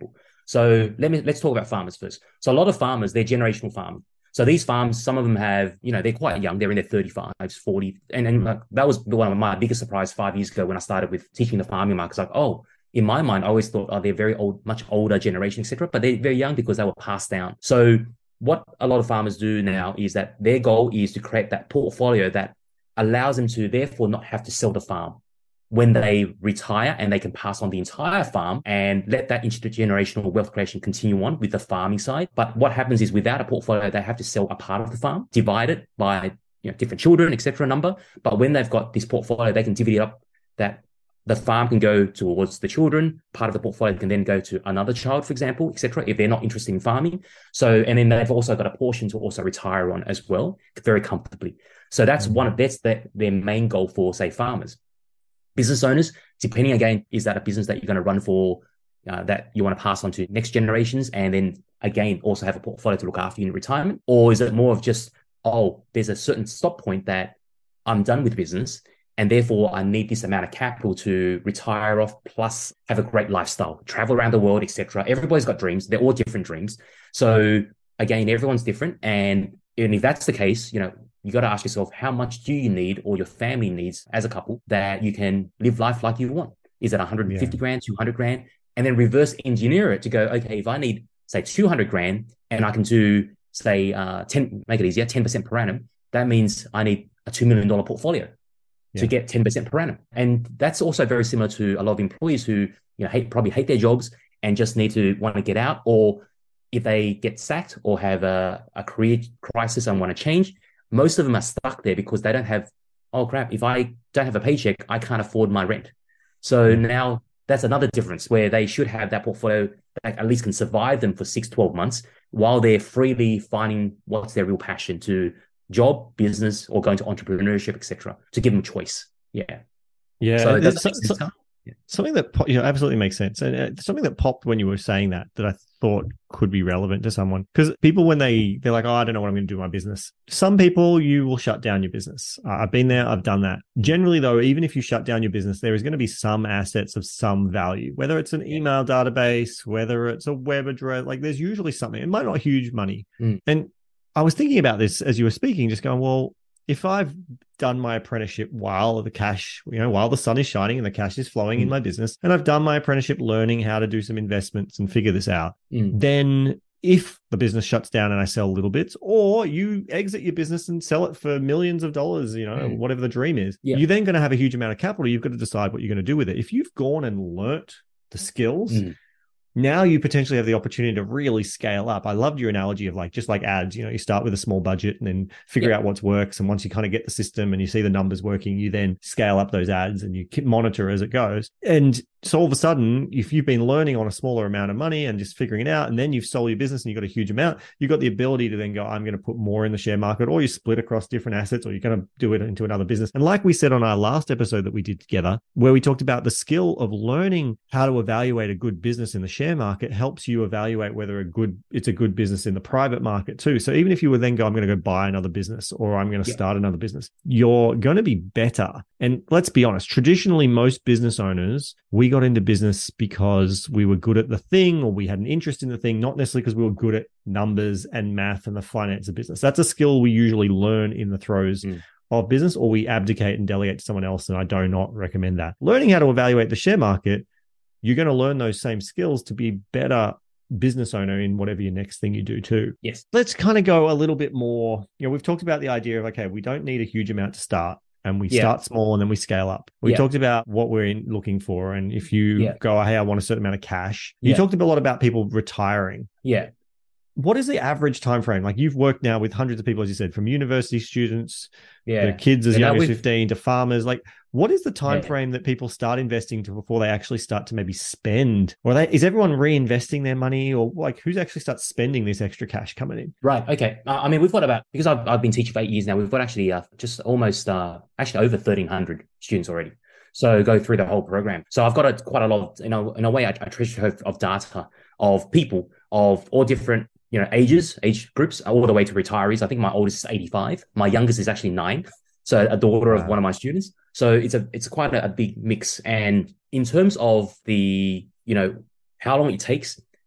So let me let's talk about farmers first. So a lot of farmers, they're generational farming. So these farms, some of them have, you know, they're quite young. They're in their thirty-fives, forty. And, and like, that was one of my biggest surprise five years ago when I started with teaching the farming market. It's like, oh, in my mind, I always thought, oh, they're very old, much older generation, et cetera. But they're very young because they were passed down. So what a lot of farmers do now is that their goal is to create that portfolio that allows them to therefore not have to sell the farm when they retire, and they can pass on the entire farm and let that intergenerational wealth creation continue on with the farming side. But what happens is without a portfolio, they have to sell a part of the farm, divide it by, you know, different children, et cetera, number. But when they've got this portfolio, they can divvy it up that the farm can go towards the children. Part of the portfolio can then go to another child, for example, et cetera, if they're not interested in farming. So, and then they've also got a portion to also retire on as well, very comfortably. So that's mm-hmm. one of, that's the, their main goal for, say, farmers. Business owners, depending again, is that a business that you're going to run for, uh, that you want to pass on to next generations, and then again also have a portfolio to look after you in retirement? Or is it more of just, oh, there's a certain stop point that I'm done with business, and therefore I need this amount of capital to retire off, plus have a great lifestyle, travel around the world, et cetera. Everybody's got dreams. They're all different dreams. So again, everyone's different. And, and if that's the case, you know, you got to ask yourself, how much do you need, or your family needs as a couple, that you can live life like you want? Is it one hundred fifty yeah. grand, two hundred grand? And then reverse engineer it to go, okay, if I need, say, two hundred grand and I can do, say, uh, ten, make it easier, ten percent per annum, that means I need a two million dollars portfolio yeah. to get ten percent per annum. And that's also very similar to a lot of employees who, you know, hate, probably hate their jobs and just need to want to get out, or if they get sacked or have a, a career crisis and want to change, most of them are stuck there because they don't have, oh crap, if I don't have a paycheck, I can't afford my rent. So now that's another difference, where they should have that portfolio that at least can survive them for six, twelve months while they're freely finding what's their real passion, to job, business, or going to entrepreneurship, et cetera, to give them choice. Yeah. Yeah. So that's so, so, yeah. something that, you know, absolutely makes sense. And uh, something that popped when you were saying that, that I thought could be relevant to someone, because people, when they they're like, oh, I don't know what I'm going to do with my business. Some people, you will shut down your business. uh, I've been there, I've done that. Generally though, even if you shut down your business, there is going to be some assets of some value, whether it's an email database, whether it's a web address. Like there's usually something. It might not huge money. mm. And I was thinking about this as you were speaking, just going, well, if I've done my apprenticeship while the cash, you know, while the sun is shining and the cash is flowing mm. in my business, and I've done my apprenticeship learning how to do some investments and figure this out, mm. then if the business shuts down and I sell little bits, or you exit your business and sell it for millions of dollars, you know, mm. whatever the dream is, yeah. you're then going to have a huge amount of capital. You've got to decide what you're going to do with it. If you've gone and learnt the skills, mm. now you potentially have the opportunity to really scale up. I loved your analogy of like, just like ads, you know, you start with a small budget and then figure yeah. out what works. And once you kind of get the system and you see the numbers working, you then scale up those ads and you monitor as it goes. And so all of a sudden, if you've been learning on a smaller amount of money and just figuring it out, and then you've sold your business and you've got a huge amount, you've got the ability to then go, I'm going to put more in the share market, or you split across different assets, or you're going to do it into another business. And like we said on our last episode that we did together, where we talked about the skill of learning how to evaluate a good business in the share market helps you evaluate whether a good it's a good business in the private market too. So even if you were then go, I'm going to go buy another business, or I'm going to yeah. start another business, you're going to be better. And let's be honest, traditionally, most business owners, we got into business because we were good at the thing, or we had an interest in the thing, not necessarily because we were good at numbers and math and the finance of business. That's a skill we usually learn in the throes mm. of business, or we abdicate and delegate to someone else. And I do not recommend that. Learning how to evaluate the share market, you're going to learn those same skills to be better business owner in whatever your next thing you do too. Yes. Let's kind of go a little bit more. You know, we've talked about the idea of, okay, we don't need a huge amount to start. And we yeah. start small and then we scale up. We yeah. talked about what we're in, looking for. And if you yeah. go, hey, I want a certain amount of cash. You yeah. talked a lot about people retiring. Yeah. What is the average time frame? Like, you've worked now with hundreds of people, as you said, from university students, yeah. to kids as and young as fifteen, to farmers. Like, what is the time yeah. frame that people start investing to before they actually start to maybe spend? Or they, is everyone reinvesting their money, or like who's actually starts spending this extra cash coming in? Right. Okay. Uh, I mean, we've got about, because I've, I've been teaching for eight years now, we've got actually uh, just almost uh, actually over thirteen hundred students already. So go through the whole program. So I've got a, quite a lot of, you know, in a way, I, I treasure of, of data of people of all different, you know, ages, age groups, all the way to retirees. I think my oldest is eighty-five. My youngest is actually nine. So a daughter wow. of one of my students. So it's a it's quite a, a big mix. And in terms of the, you know, how long it takes,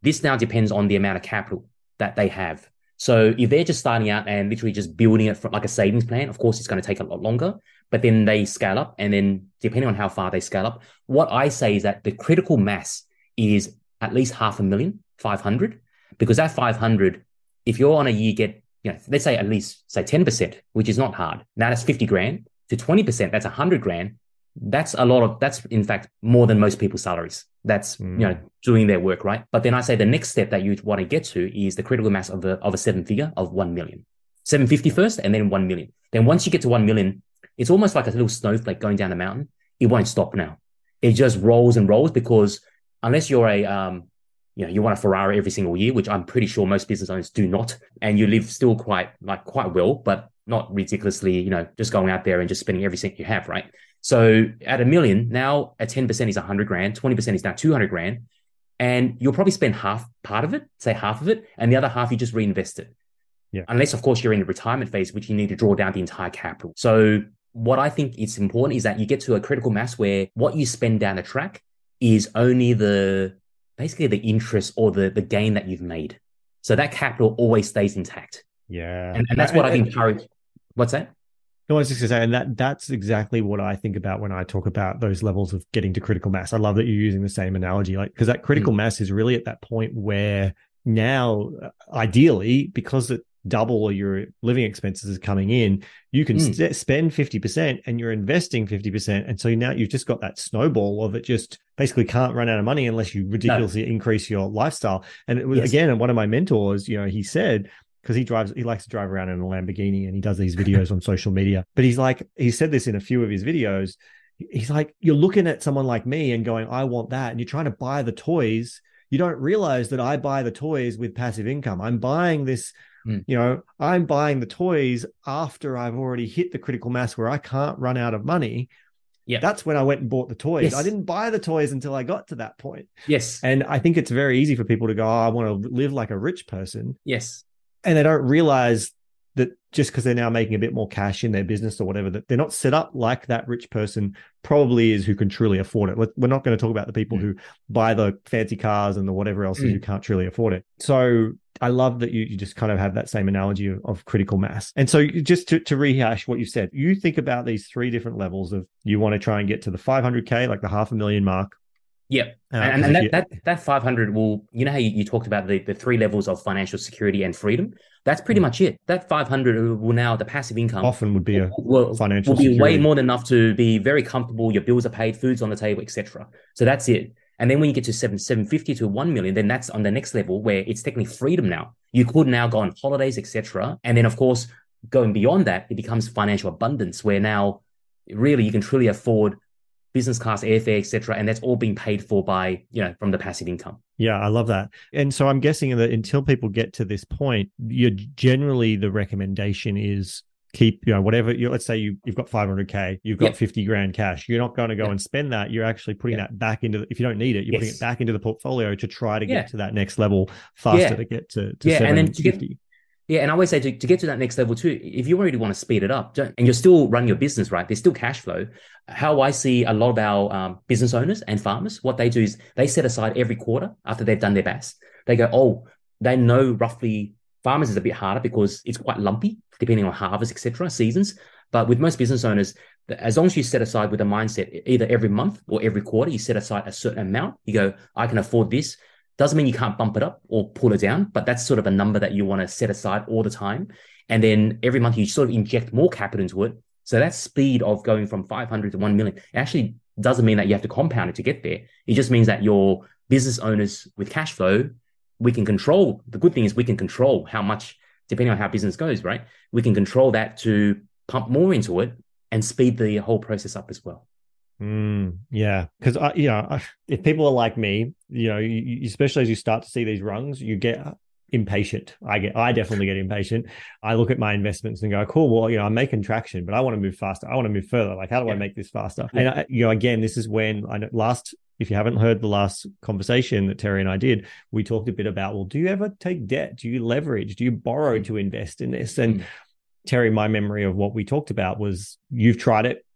This now depends on the amount of capital that they have. So if they're just starting out and literally just building it from like a savings plan, of course, it's going to take a lot longer, but then they scale up. And then depending on how far they scale up, what I say is that the critical mass is at least half a million, five hundred, because that five hundred, if you're on a year, get, you know, let's say at least say ten percent, which is not hard. Now that's fifty grand to twenty percent. That's a hundred grand. That's a lot of, that's in fact more than most people's salaries. That's, mm. you know, doing their work, right? But then I say the next step that you want to get to is the critical mass of a, of a seven figure of one million, seven fifty first, and then one million. Then once you get to one million, it's almost like a little snowflake going down a mountain. It won't stop now. It just rolls and rolls, because unless you're a, um, you know, you want a Ferrari every single year, which I'm pretty sure most business owners do not, and you live still quite, like quite well, but not ridiculously, you know, just going out there and just spending every cent you have, right? So at a million, now at ten percent is one hundred grand, twenty percent is now two hundred grand. And you'll probably spend half part of it, say half of it, and the other half you just reinvest it. Yeah. Unless, of course, you're in the retirement phase, which you need to draw down the entire capital. So what I think is important is that you get to a critical mass where what you spend down the track is only the, basically the interest or the, the gain that you've made. So that capital always stays intact. Yeah. And, and that's what I encourage. What's that? No, I was just going to say, and that that's exactly what I think about when I talk about those levels of getting to critical mass. I love that you're using the same analogy, like, because that critical mm. mass is really at that point where now, ideally, because it double your living expenses is coming in, you can mm. st- spend fifty percent and you're investing fifty percent. And so now you've just got that snowball of it just basically can't run out of money unless you ridiculously no. increase your lifestyle. And it was, yes. again, one of my mentors, you know, he said, because he drives, he likes to drive around in a Lamborghini and he does these videos on social media. But he's like, he said this in a few of his videos. He's like, you're looking at someone like me and going, I want that. And you're trying to buy the toys. You don't realize that I buy the toys with passive income. I'm buying this, mm. you know, I'm buying the toys after I've already hit the critical mass where I can't run out of money. Yeah, that's when I went and bought the toys. Yes. I didn't buy the toys until I got to that point. Yes. And I think it's very easy for people to go, oh, I want to live like a rich person. Yes. And they don't realize that just because they're now making a bit more cash in their business or whatever, that they're not set up like that rich person probably is who can truly afford it. We're not going to talk about the people mm. who buy the fancy cars and the whatever else mm. who can't truly afford it. So I love that you, you just kind of have that same analogy of, of critical mass. And so just to, to rehash what you said, you think about these three different levels of you want to try and get to the five hundred K, like the half a million mark. Yeah. Uh, and and that, you, that that five hundred will, you know how you, you talked about the, the three levels of financial security and freedom? That's pretty mm. much it. That five hundred will now, the passive income often would be a will, financial will be security. way more than enough to be very comfortable. Your bills are paid, food's on the table, et cetera. So that's it. And then when you get to seven, 750 to one million, then that's on the next level where it's technically freedom now. You could now go on holidays, et cetera. And then, of course, going beyond that, it becomes financial abundance where now really you can truly afford business class airfare, et cetera. And that's all being paid for by, you know, from the passive income. Yeah, I love that. And so I'm guessing that until people get to this point, you're generally the recommendation is keep, you know, whatever, you let's say you, you've got five hundred K, you've got yep. fifty grand cash. You're not going to go yep. and spend that. You're actually putting yep. that back into, if you don't need it, you're yes. putting it back into the portfolio to try to get yeah. to that next level faster yeah. to get to, to yeah. seven fifty. And then to get, yeah, and I always say to, to get to that next level too, if you really want to speed it up, don't, and you're still running your business, right? There's still cash flow. How I see a lot of our um, business owners and farmers, what they do is they set aside every quarter after they've done their best. They go, oh, they know roughly, farmers is a bit harder because it's quite lumpy, depending on harvest, et cetera, seasons. But with most business owners, as long as you set aside with a mindset, either every month or every quarter, you set aside a certain amount. You go, I can afford this. Doesn't mean you can't bump it up or pull it down, but that's sort of a number that you want to set aside all the time. And then every month you sort of inject more capital into it. So that speed of going from five hundred to one million actually doesn't mean that you have to compound it to get there. It just means that your business owners with cash flow, we can control. The good thing is we can control how much, depending on how business goes, right? We can control that to pump more into it and speed the whole process up as well. Mm, yeah, because I, you know, if people are like me, you know, you, especially as you start to see these rungs, you get impatient. I get, I definitely get impatient. I look at my investments and go, cool, well, you know, I'm making traction, but I want to move faster. I want to move further. Like, how do yeah. I make this faster? Yeah. And I, you know, again, this is when I know last. If you haven't heard the last conversation that Terry and I did, we talked a bit about, well, do you ever take debt? Do you leverage? Do you borrow to invest in this? And mm. Terry, my memory of what we talked about was you've tried it.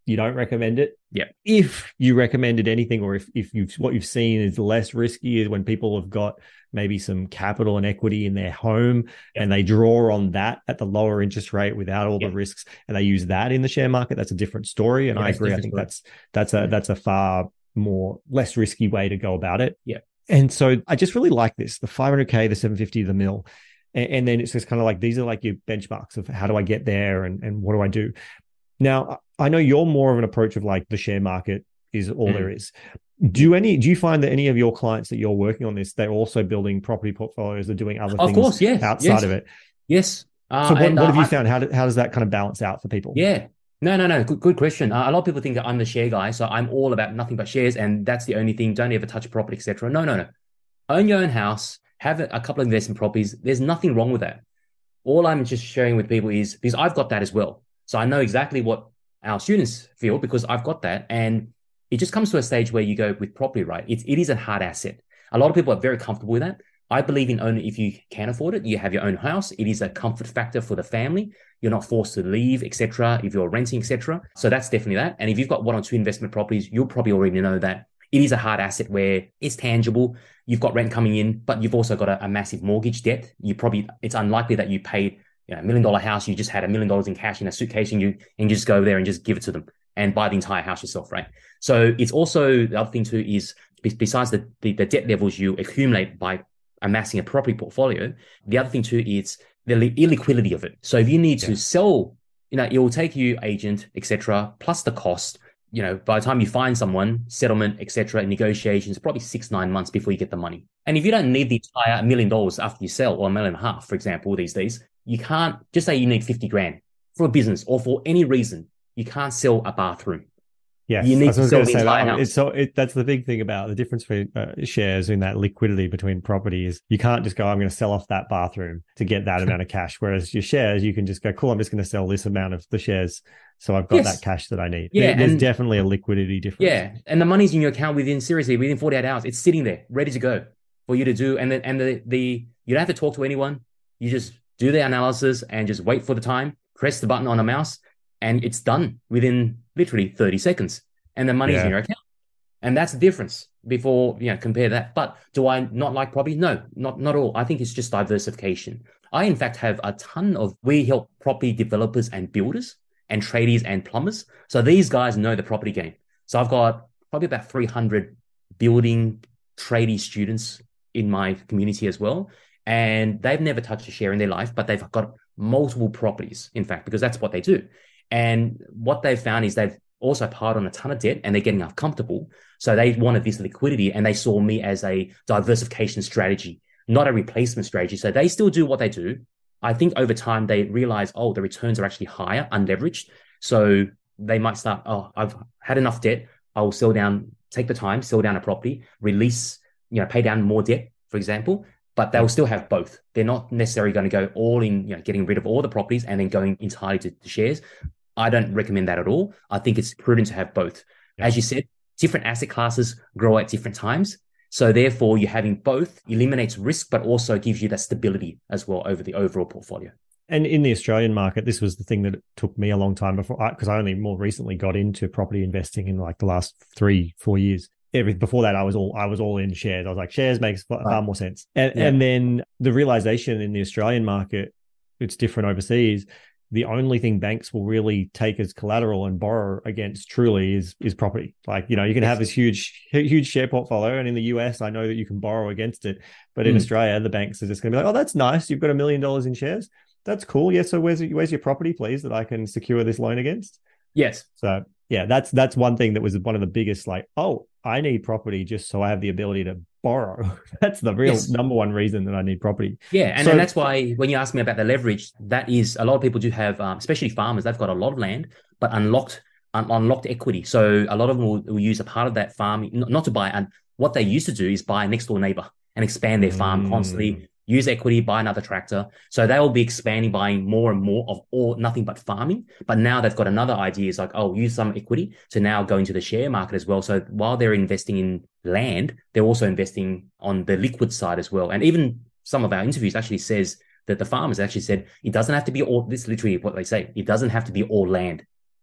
you don't recommend it. Yeah. If you recommended anything, or if, if you've what you've seen is less risky, is when people have got maybe some capital and equity in their home yeah. and they draw on that at the lower interest rate without all yeah. the risks, and they use that in the share market. That's a different story. And yeah, I agree. I think story. that's that's a yeah. that's a far more less risky way to go about it. Yeah. And so I just really like this, the five hundred K, the seven fifty, the mil. And, and then it's just kind of like, these are like your benchmarks of how do I get there and, and what do I do? Now, I know you're more of an approach of like the share market is all mm. there is. Do any do you find that any of your clients that you're working on this, they're also building property portfolios, they're doing other of things course, yes, outside yes. of it? Yes. Uh, so what, and, what have uh, you I, found? How, do, how does that kind of balance out for people? Yeah. No, no, no. Good, good question. Uh, a lot of people think that I'm the share guy, so I'm all about nothing but shares, and that's the only thing. Don't ever touch property, et cetera. No, no, no. Own your own house, have a couple of investment properties. There's nothing wrong with that. All I'm just sharing with people is because I've got that as well. So I know exactly what our students feel because I've got that. And it just comes to a stage where you go with property, right? It, it is a hard asset. A lot of people are very comfortable with that. I believe in owning, if you can afford it, you have your own house. It is a comfort factor for the family. You're not forced to leave, et cetera, if you're renting, et cetera. So that's definitely that. And if you've got one or two investment properties, you'll probably already know that it is a hard asset where it's tangible. You've got rent coming in, but you've also got a, a massive mortgage debt. You probably, it's unlikely that you paid, you know, a million dollar house, you just had a million dollars in cash in a suitcase and you, and you just go there and just give it to them and buy the entire house yourself, right? So it's also, the other thing too is, besides the, the, the debt levels you accumulate by amassing a property portfolio, the other thing too is the illiquidity of it. So if you need yeah. to sell, you know, it will take you agent, et cetera, plus the cost. You know, by the time you find someone, settlement, et cetera, negotiations, probably six, nine months before you get the money. And if you don't need the entire million dollars after you sell, or a million and a half, for example, these days, you can't just say you need fifty grand for a business or for any reason. You can't sell a bathroom. Yes, you need to sell the entire that. house. It's so it, that's the big thing about the difference for uh, shares in that liquidity between properties. You can't just go, I'm going to sell off that bathroom to get that amount of cash. Whereas your shares, you can just go, cool, I'm just going to sell this amount of the shares. So I've got yes. that cash that I need. Yeah, there, there's and, definitely a liquidity difference. Yeah. And the money's in your account within, seriously, within forty-eight hours. It's sitting there, ready to go for you to do. And the, and the, the you don't have to talk to anyone. You just do the analysis and just wait for the time, press the button on a mouse, and it's done within literally thirty seconds. And the money's yeah. in your account. And that's the difference before, you know, compare that. But do I not like property? No, not, not all. I think it's just diversification. I, in fact, have a ton of, we help property developers and builders and tradies and plumbers. So these guys know the property game. So I've got probably about three hundred building tradie students in my community as well. And they've never touched a share in their life, but they've got multiple properties, in fact, because that's what they do. And what they've found is they've also piled on a ton of debt and they're getting uncomfortable. So they wanted this liquidity and they saw me as a diversification strategy, not a replacement strategy. So they still do what they do. I think over time they realize, oh, the returns are actually higher, unleveraged. So they might start, oh, I've had enough debt. I'll sell down, take the time, sell down a property, release, you know, pay down more debt, for example, but they'll still have both. They're not necessarily going to go all in, you know, getting rid of all the properties and then going entirely to, to shares. I don't recommend that at all. I think it's prudent to have both. Yeah. As you said, different asset classes grow at different times. So therefore, you're having both eliminates risk, but also gives you that stability as well over the overall portfolio. And in the Australian market, this was the thing that took me a long time before, because I, I only more recently got into property investing in like the last three, four years. Every, before that, I was all I was all in shares. I was like, shares makes far, right. far more sense. And, yeah. and then the realization in the Australian market, it's different overseas. The only thing banks will really take as collateral and borrow against truly is is property. Like, you know, you can have this huge, huge share portfolio. And in the U S, I know that you can borrow against it. But in mm. Australia, the banks are just going to be like, oh, that's nice. You've got a million dollars in shares. That's cool. Yeah. So where's where's your property, please, that I can secure this loan against? Yes. So yeah, that's that's one thing that was one of the biggest, like, oh, I need property just so I have the ability to borrow. That's the real yes. number one reason that I need property. Yeah. And, so, and that's why when you ask me about the leverage, that is, a lot of people do have, um, especially farmers, they've got a lot of land, but unlocked un- unlocked equity. So a lot of them will, will use a part of that farm, not, not to buy. And what they used to do is buy a next door neighbor and expand their farm mm. constantly, use equity, buy another tractor. So they will be expanding, buying more and more of all, nothing but farming. But now they've got another idea. It's like, oh, use some equity to now go into the share market as well. So while they're investing in land, they're also investing on the liquid side as well. And even some of our interviews actually says that the farmers actually said, it doesn't have to be all, this is literally what they say. It doesn't have to be all land.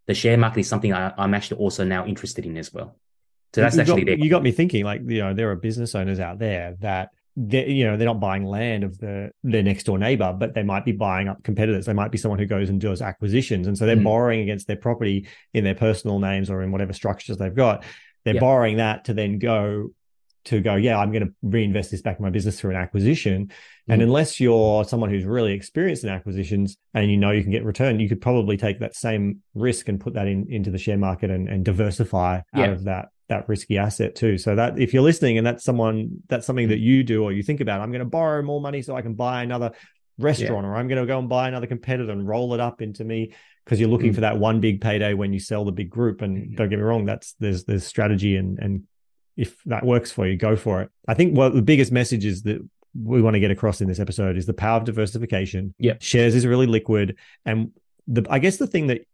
the share market is something I, I'm actually also now interested in as well. So that's you actually got, there. You got me thinking, like, you know, there are business owners out there that they, you know, they're not buying land of the their next door neighbor, but they might be buying up competitors. They might be someone who goes and does acquisitions. And so they're mm. borrowing against their property in their personal names or in whatever structures they've got. They're yep. borrowing that to then go to go, yeah, I'm going to reinvest this back in my business through an acquisition. Mm. And unless you're someone who's really experienced in acquisitions and you know you can get return, you could probably take that same risk and put that in into the share market and, and diversify yeah. out of that that risky asset too. So that if you're listening and that's someone, that's something that you do or you think about, I'm going to borrow more money so I can buy another restaurant yeah. or I'm going to go and buy another competitor and roll it up into me, because you're looking mm. for that one big payday when you sell the big group. And don't get me wrong, that's there's there's strategy and and if that works for you, go for it. I think what the biggest message is that we want to get across in this episode is the power of diversification. Yeah. Shares is really liquid. And the I guess the thing that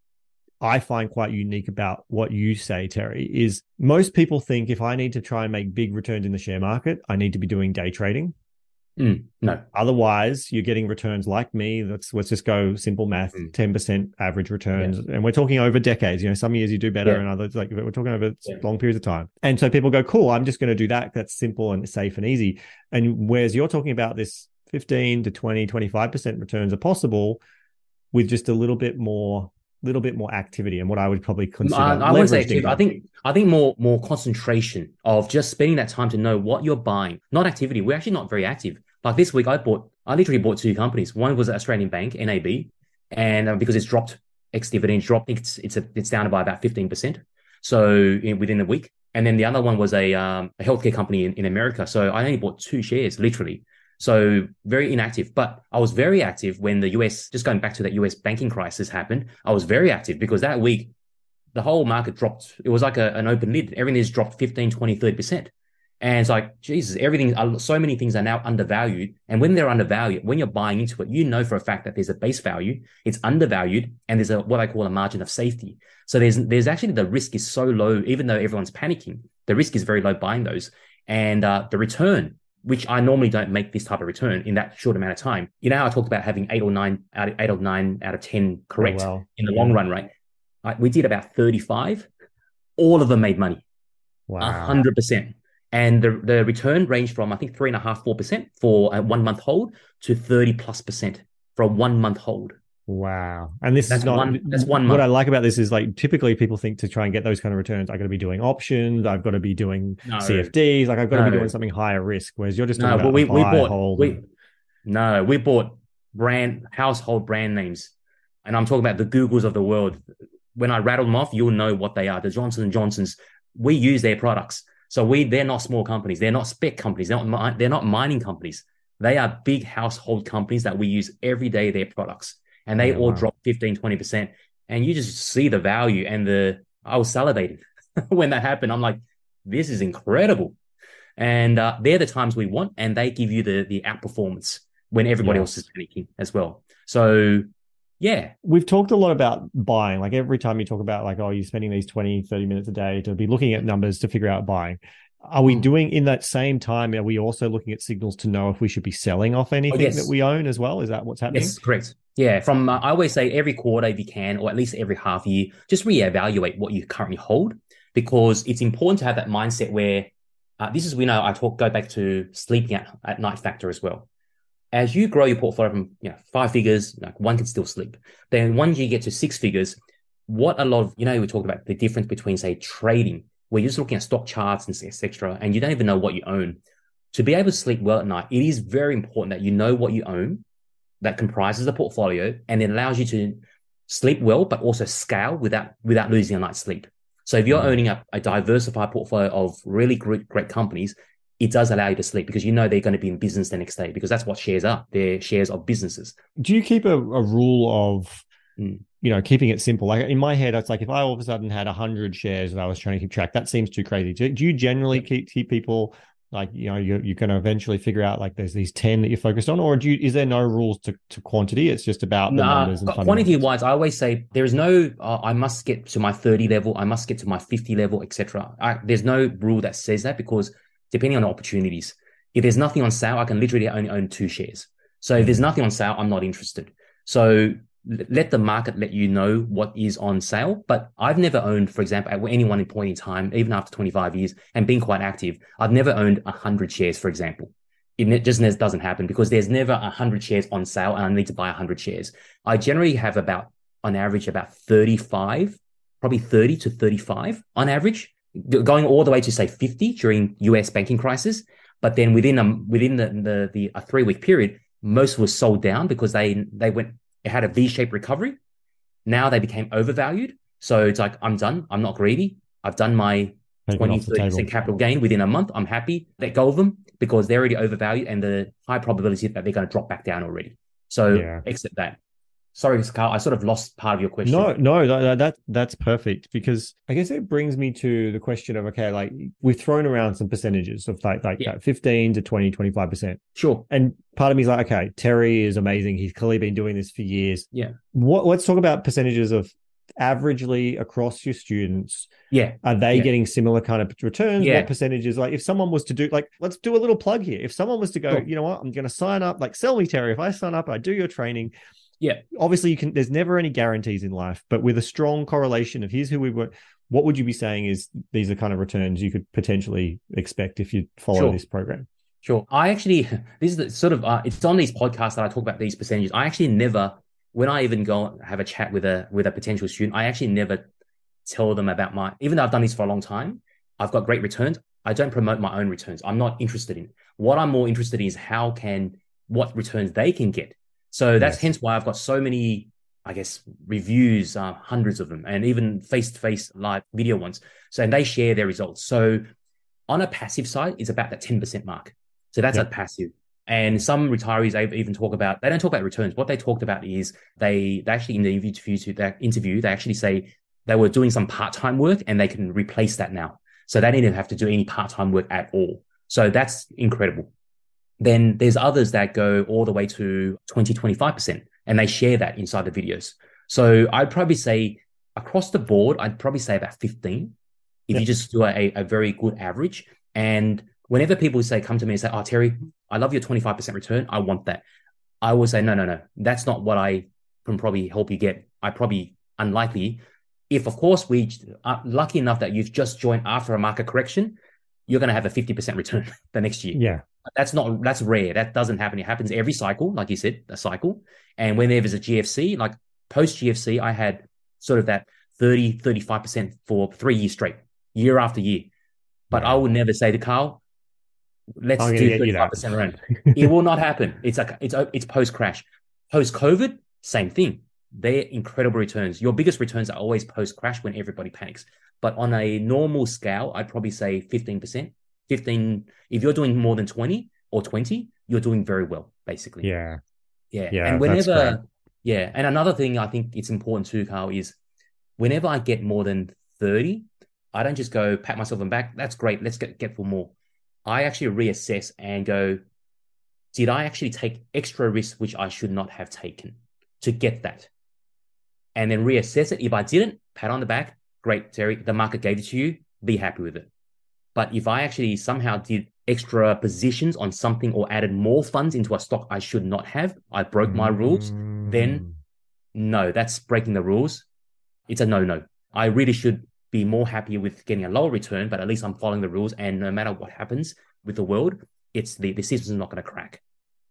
I find quite unique about what you say, Terry, is most people think if I need to try and make big returns in the share market, I need to be doing day trading. Mm, no. Otherwise, you're getting returns like me. Let's let's just go simple math, mm. ten percent average returns. Yeah. And we're talking over decades. You know, some years you do better yeah. and others, like we're talking over yeah. long periods of time. And so people go, cool, I'm just going to do that. That's simple and safe and easy. And whereas you're talking about this fifteen to twenty, twenty-five percent returns are possible with just a little bit more little bit more activity and what I would probably consider. I, I wouldn't say activity. I think I think more more concentration of just spending that time to know what you're buying, not activity. We're actually not very active. Like this week, I bought, I literally bought two companies. One was Australian Bank, N A B, and uh, because it's dropped, ex-dividend dropped, it's it's a, it's down by about fifteen percent. So in, within a week, and then the other one was a um, a healthcare company in, in America. So I only bought two shares, literally. So very inactive, but I was very active when the U S, just going back to that U S banking crisis happened. I was very active because that week, the whole market dropped. It was like a, an open lid. Everything has dropped fifteen, twenty, thirty percent. And it's like, Jesus, everything, so many things are now undervalued. And when they're undervalued, when you're buying into it, you know for a fact that there's a base value, it's undervalued, and there's a what I call a margin of safety. So there's there's actually, the risk is so low, even though everyone's panicking, the risk is very low buying those. And uh, the return, which I normally don't make this type of return in that short amount of time. You know how I talked about having eight or nine out of eight or nine out of ten correct oh, wow. in the yeah. long run, right? Like we did about thirty-five. All of them made money. Wow. A hundred percent. And the, the return ranged from, I think, three and a half, four percent for a one month hold to thirty plus percent for a one month hold. Wow. And this that's is not, one, that's one what month. I like about this is like, typically people think to try and get those kind of returns, I've got to be doing options. I've got to be doing no. C F Ds. Like I've got no. to be doing something higher risk. Whereas you're just talking no, about we, buy, we bought, hold. We, and... No, we bought brand, household brand names. And I'm talking about the Googles of the world. When I rattle them off, you'll know what they are. The Johnson and Johnsons, we use their products. So we, they're not small companies. They're not spec companies. They're not, they're not mining companies. They are big household companies that we use every day, their products. And they yeah, all wow. drop fifteen, twenty percent. And you just see the value and the, I was salivating when that happened. I'm like, this is incredible. And uh, they're the times we want, and they give you the, the outperformance when everybody yeah. else is panicking as well. So yeah. We've talked a lot about buying. Like every time you talk about like, oh, you're spending these twenty, thirty minutes a day to be looking at numbers to figure out buying. Are we mm. doing in that same time, are we also looking at signals to know if we should be selling off anything oh, yes. that we own as well? Is that what's happening? Yes, correct. Yeah. From, uh, I always say every quarter if you can, or at least every half year, just reevaluate what you currently hold, because it's important to have that mindset where uh, this is, we know I talk, go back to sleeping at, at night factor as well. As you grow your portfolio from you know five figures, like one can still sleep. Then once you get to six figures, what a lot of, you know, we talked about the difference between, say, trading, where you're just looking at stock charts and et cetera, and you don't even know what you own. To be able to sleep well at night, it is very important that you know what you own that comprises the portfolio, and it allows you to sleep well, but also scale without without losing a night's sleep. So if you're mm-hmm. owning a, a diversified portfolio of really great, great companies, it does allow you to sleep because you know they're going to be in business the next day, because that's what shares are. They're shares of businesses. Do you keep a, a rule of, mm. you know, keeping it simple? Like in my head, it's like if I all of a sudden had one hundred shares that I was trying to keep track, that seems too crazy. Do, do you generally keep, keep people like, you know, you're, you're going to eventually figure out like there's these ten that you're focused on, or do you, is there no rules to, to quantity? It's just about the nah, numbers and quantity wise. I always say there is no, uh, I must get to my thirty level. I must get to my fifty level, et cetera. There's no rule that says that, because depending on opportunities, if there's nothing on sale, I can literally only own two shares. So if there's nothing on sale, I'm not interested. So let the market let you know what is on sale. But I've never owned, for example, at any one point in time, even after twenty-five years and being quite active, I've never owned one hundred shares, for example. It just doesn't happen because there's never one hundred shares on sale and I need to buy one hundred shares. I generally have about, on average, about thirty-five, probably thirty to thirty-five on average, going all the way to, say, fifty during U S banking crisis. But then within, um, within the, the, the a three-week period, most was sold down because they they went, it had a V-shaped recovery. Now they became overvalued. So it's like, I'm done. I'm not greedy. I've done my twenty, thirty percent capital gain within a month. I'm happy. Let go of them because they're already overvalued and the high probability that they're going to drop back down already. So yeah. Exit that. Sorry, Carl, I sort of lost part of your question. No, no, that, that that's perfect because I guess it brings me to the question of, okay, like we've thrown around some percentages of like, like yeah. that fifteen to twenty, twenty-five percent. Sure. And part of me is like, okay, Terry is amazing. He's clearly been doing this for years. Yeah. What, let's talk about percentages of averagely across your students. Yeah. Are they yeah. getting similar kind of returns? Yeah. What percentages? Like if someone was to do, like, let's do a little plug here. If someone was to go, sure. you know what, I'm going to sign up, like sell me, Terry. If I sign up, I do your training. Yeah. Obviously, you can. There's never any guarantees in life, but with a strong correlation of here's who we were, what would you be saying is these are kind of returns you could potentially expect if you follow sure. this program? Sure. I actually, this is the sort of, uh, it's on these podcasts that I talk about these percentages. I actually never, when I even go have a chat with a with a potential student, I actually never tell them about my, even though I've done this for a long time, I've got great returns. I don't promote my own returns. I'm not interested in. What I'm more interested in is how can, what returns they can get. So that's yes. hence why I've got so many, I guess, reviews, uh, hundreds of them, and even face-to-face live video ones. So, and they share their results. So on a passive side, it's about that ten percent mark. So that's yeah. a passive. And some retirees, they even talk about, they don't talk about returns. What they talked about is they, they actually in the interview, that interview, they actually say they were doing some part-time work and they can replace that now. So they didn't have to do any part-time work at all. So that's incredible. Then there's others that go all the way to twenty, twenty-five percent, and they share that inside the videos. So I'd probably say across the board, I'd probably say about fifteen if yep. you just do a, a very good average. And whenever people say, come to me and say, oh, Terry, I love your twenty-five percent return. I want that. I will say, no, no, no, that's not what I can probably help you get. I probably unlikely. If, of course, we are lucky enough that you've just joined after a market correction, you're going to have a fifty percent return the next year. Yeah. That's not, that's rare. That doesn't happen. It happens every cycle, like you said, a cycle. And when there was a G F C, like post G F C, I had sort of that thirty, thirty-five percent for three years straight, year after year. But wow. I would never say to Carl, let's do thirty-five percent around. It will not happen. It's like, it's, it's post crash, post COVID, same thing. They're incredible returns. Your biggest returns are always post crash when everybody panics. But on a normal scale, I'd probably say fifteen percent. fifteen, if you're doing more than twenty or twenty, you're doing very well, basically. Yeah. Yeah. Yeah. And whenever, yeah. And another thing I think it's important too, Carl, is whenever I get more than thirty, I don't just go pat myself on the back. That's great. Let's get, get for more. I actually reassess and go, did I actually take extra risks which I should not have taken to get that? And then reassess it. If I didn't, pat on the back. Great, Terry. The market gave it to you. Be happy with it. But if I actually somehow did extra positions on something or added more funds into a stock I should not have, I broke my rules, mm. then no, that's breaking the rules. It's a no-no. I really should be more happy with getting a lower return, but at least I'm following the rules. And no matter what happens with the world, it's the, the system's not going to crack.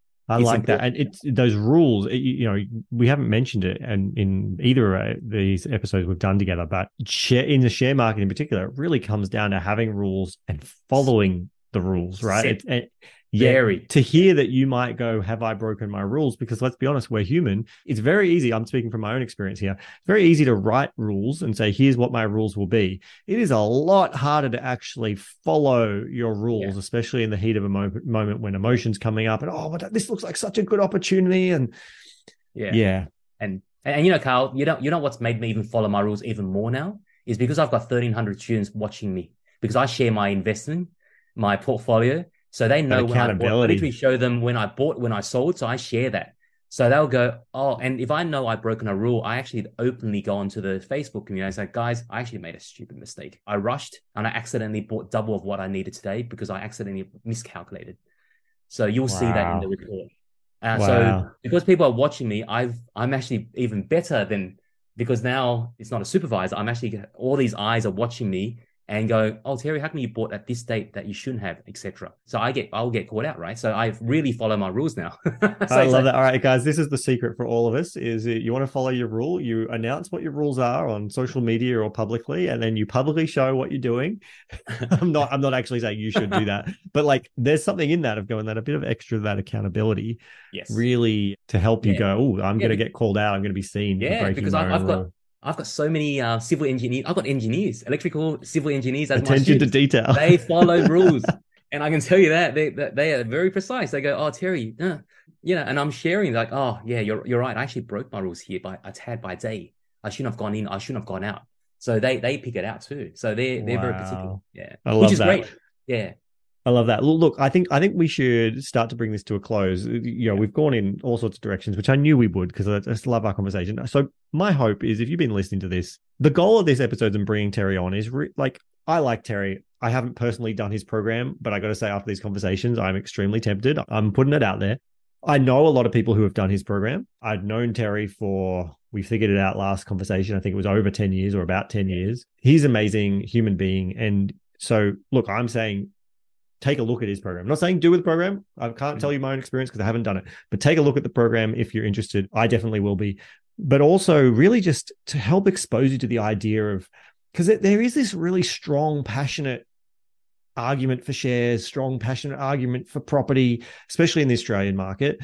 I it's like important. that. And it's those rules, it, you know, we haven't mentioned it and in either of these episodes we've done together, but share, in the share market in particular, it really comes down to having rules and following the rules, right? It, it, yeah, very. To hear that you might go, have I broken my rules? Because let's be honest, we're human. It's very easy. I'm speaking from my own experience here. It's very easy to write rules and say, here's what my rules will be. It is a lot harder to actually follow your rules, yeah. especially in the heat of a mo- moment when emotion's coming up and, oh, but this looks like such a good opportunity. And yeah. Yeah. And, and, and you know, Carl, you know, you know what's made me even follow my rules even more now is because I've got thirteen hundred students watching me because I share my investing, my portfolio. So they know when I bought, I literally show them when I bought, when I sold. So I share that. So they'll go, oh, and if I know I've broken a rule, I actually openly go onto the Facebook community and say, guys, I actually made a stupid mistake. I rushed and I accidentally bought double of what I needed today because I accidentally miscalculated. So you'll wow. see that in the report. Uh, so Wow. because people are watching me, I've I'm actually even better than because now it's not a supervisor. I'm actually all these eyes are watching me and go, "Oh, Terry, how come you bought at this date that you shouldn't have, et cetera" So I get I'll get caught out, right? So I really follow my rules now. So I it's love like, that. All right, guys, this is the secret for all of us is you want to follow your rule, you announce what your rules are on social media or publicly, and then you publicly show what you're doing. I'm not I'm not actually saying you should do that, but like there's something in that of going that a bit of extra that accountability yes, really to help you yeah, go, oh, I'm yeah, going to be- get called out. I'm going to be seen for yeah, breaking because my I've own I've got rule. I've got so many uh, civil engineers. I've got engineers, electrical civil engineers as my Attention to students. detail. They follow rules, and I can tell you that they that they are very precise. They go, "Oh, Terry, uh, you know," and I'm sharing like, "Oh, yeah, you're you're right. I actually broke my rules here by a tad by day. I shouldn't have gone in. I shouldn't have gone out." So they they pick it out too. So they they're very particular. Wow. Yeah, I which love is that. great. Yeah, I love that. Look, I think I think we should start to bring this to a close. You know, yeah, we've gone in all sorts of directions, which I knew we would because I just love our conversation. So my hope is, if you've been listening to this, the goal of this episode and bringing Terry on is re- like I like Terry. I haven't personally done his program, but I got to say, after these conversations, I'm extremely tempted. I'm putting it out there. I know a lot of people who have done his program. I'd known Terry for, we figured it out last conversation. I think it was over ten years or about ten yeah. years. He's an amazing human being. And so, look, I'm saying take a look at his program. I'm not saying do with the program. I can't tell you my own experience because I haven't done it, but take a look at the program if you're interested. I definitely will be. But also, really just to help expose you to the idea of, because there is this really strong, passionate argument for shares, strong, passionate argument for property, especially in the Australian market.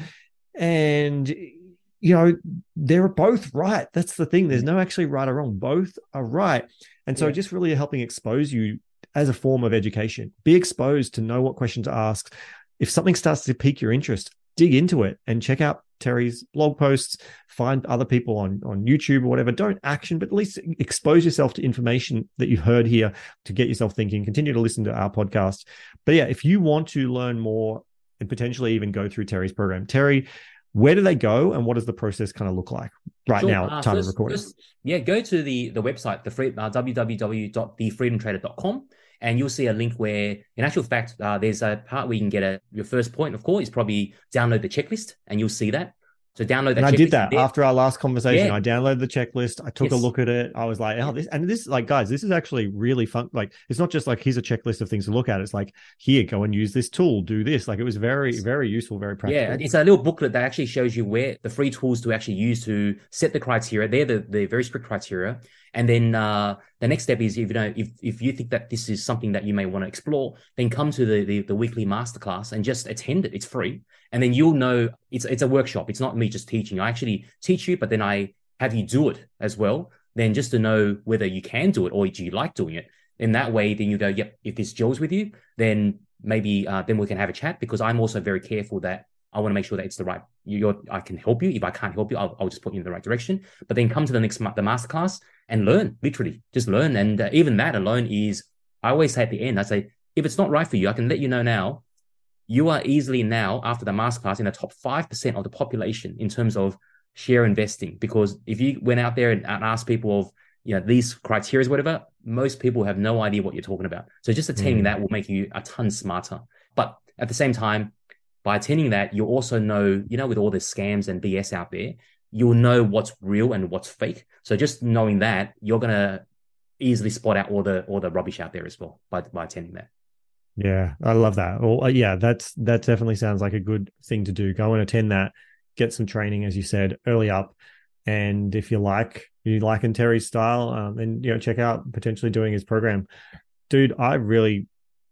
And, you know, they're both right. That's the thing. There's no actually right or wrong. Both are right. And so Yeah. just really helping expose you as a form of education. Be exposed to know what questions to ask. If something starts to pique your interest, dig into it and check out Terry's blog posts, find other people on, on YouTube or whatever. Don't action, but at least expose yourself to information that you've heard here to get yourself thinking. Continue to listen to our podcast. But yeah, if you want to learn more and potentially even go through Terry's program, Terry, where do they go and what does the process kind of look like right Sure. now, Uh, time first, of recording? first, yeah, go to the the website, the free uh, w w w dot the freedom trader dot com, and you'll see a link where, in actual fact, uh, there's a part where you can get a your first point of call is probably download the checklist, and you'll see that. So download that And I checklist. did that there. after our last conversation. Yeah. I downloaded the checklist. I took a Yes. look at it. I was like, oh, this, and this, like, guys, this is actually really fun. Like, it's not just like, here's a checklist of things to look at. It's like, here, go and use this tool, do this. Like, it was very, very useful, very Yeah, practical. it's a little booklet that actually shows you where the free tools to actually use to set the criteria. They're the, the very strict criteria. And then uh, the next step is, if you know, if if you think that this is something that you may want to explore, then come to the, the the weekly masterclass and just attend it. It's free, and then you'll know it's it's a workshop. It's not me just teaching. I actually teach you, but then I have you do it as well. Then just to know whether you can do it or do you like doing it. In that way, then you go, yep, if this gels with you, then maybe uh, then we can have a chat, because I'm also very careful that I want to make sure that it's the right, you're, I can help you. If I can't help you, I'll, I'll just put you in the right direction. But then come to the next, the masterclass and learn, literally just learn. And uh, even that alone is, I always say at the end, I say, if it's not right for you, I can let you know now, you are easily now, after the masterclass, in the top five percent of the population in terms of share investing. Because if you went out there and, and asked people of, you know, these criteria, whatever, most people have no idea what you're talking about. So just attending mm. that will make you a ton smarter. But at the same time, by attending that, you'll also know, you know, with all the scams and B S out there, you'll know what's real and what's fake. So just knowing that, you're going to easily spot out all the all the rubbish out there as well by, by attending that. Yeah, I love that. Well, yeah, that's that definitely sounds like a good thing to do. Go and attend that, get some training, as you said, early up. And if you like, you like in Terry's style, um, then, you know, check out potentially doing his program. Dude, I really...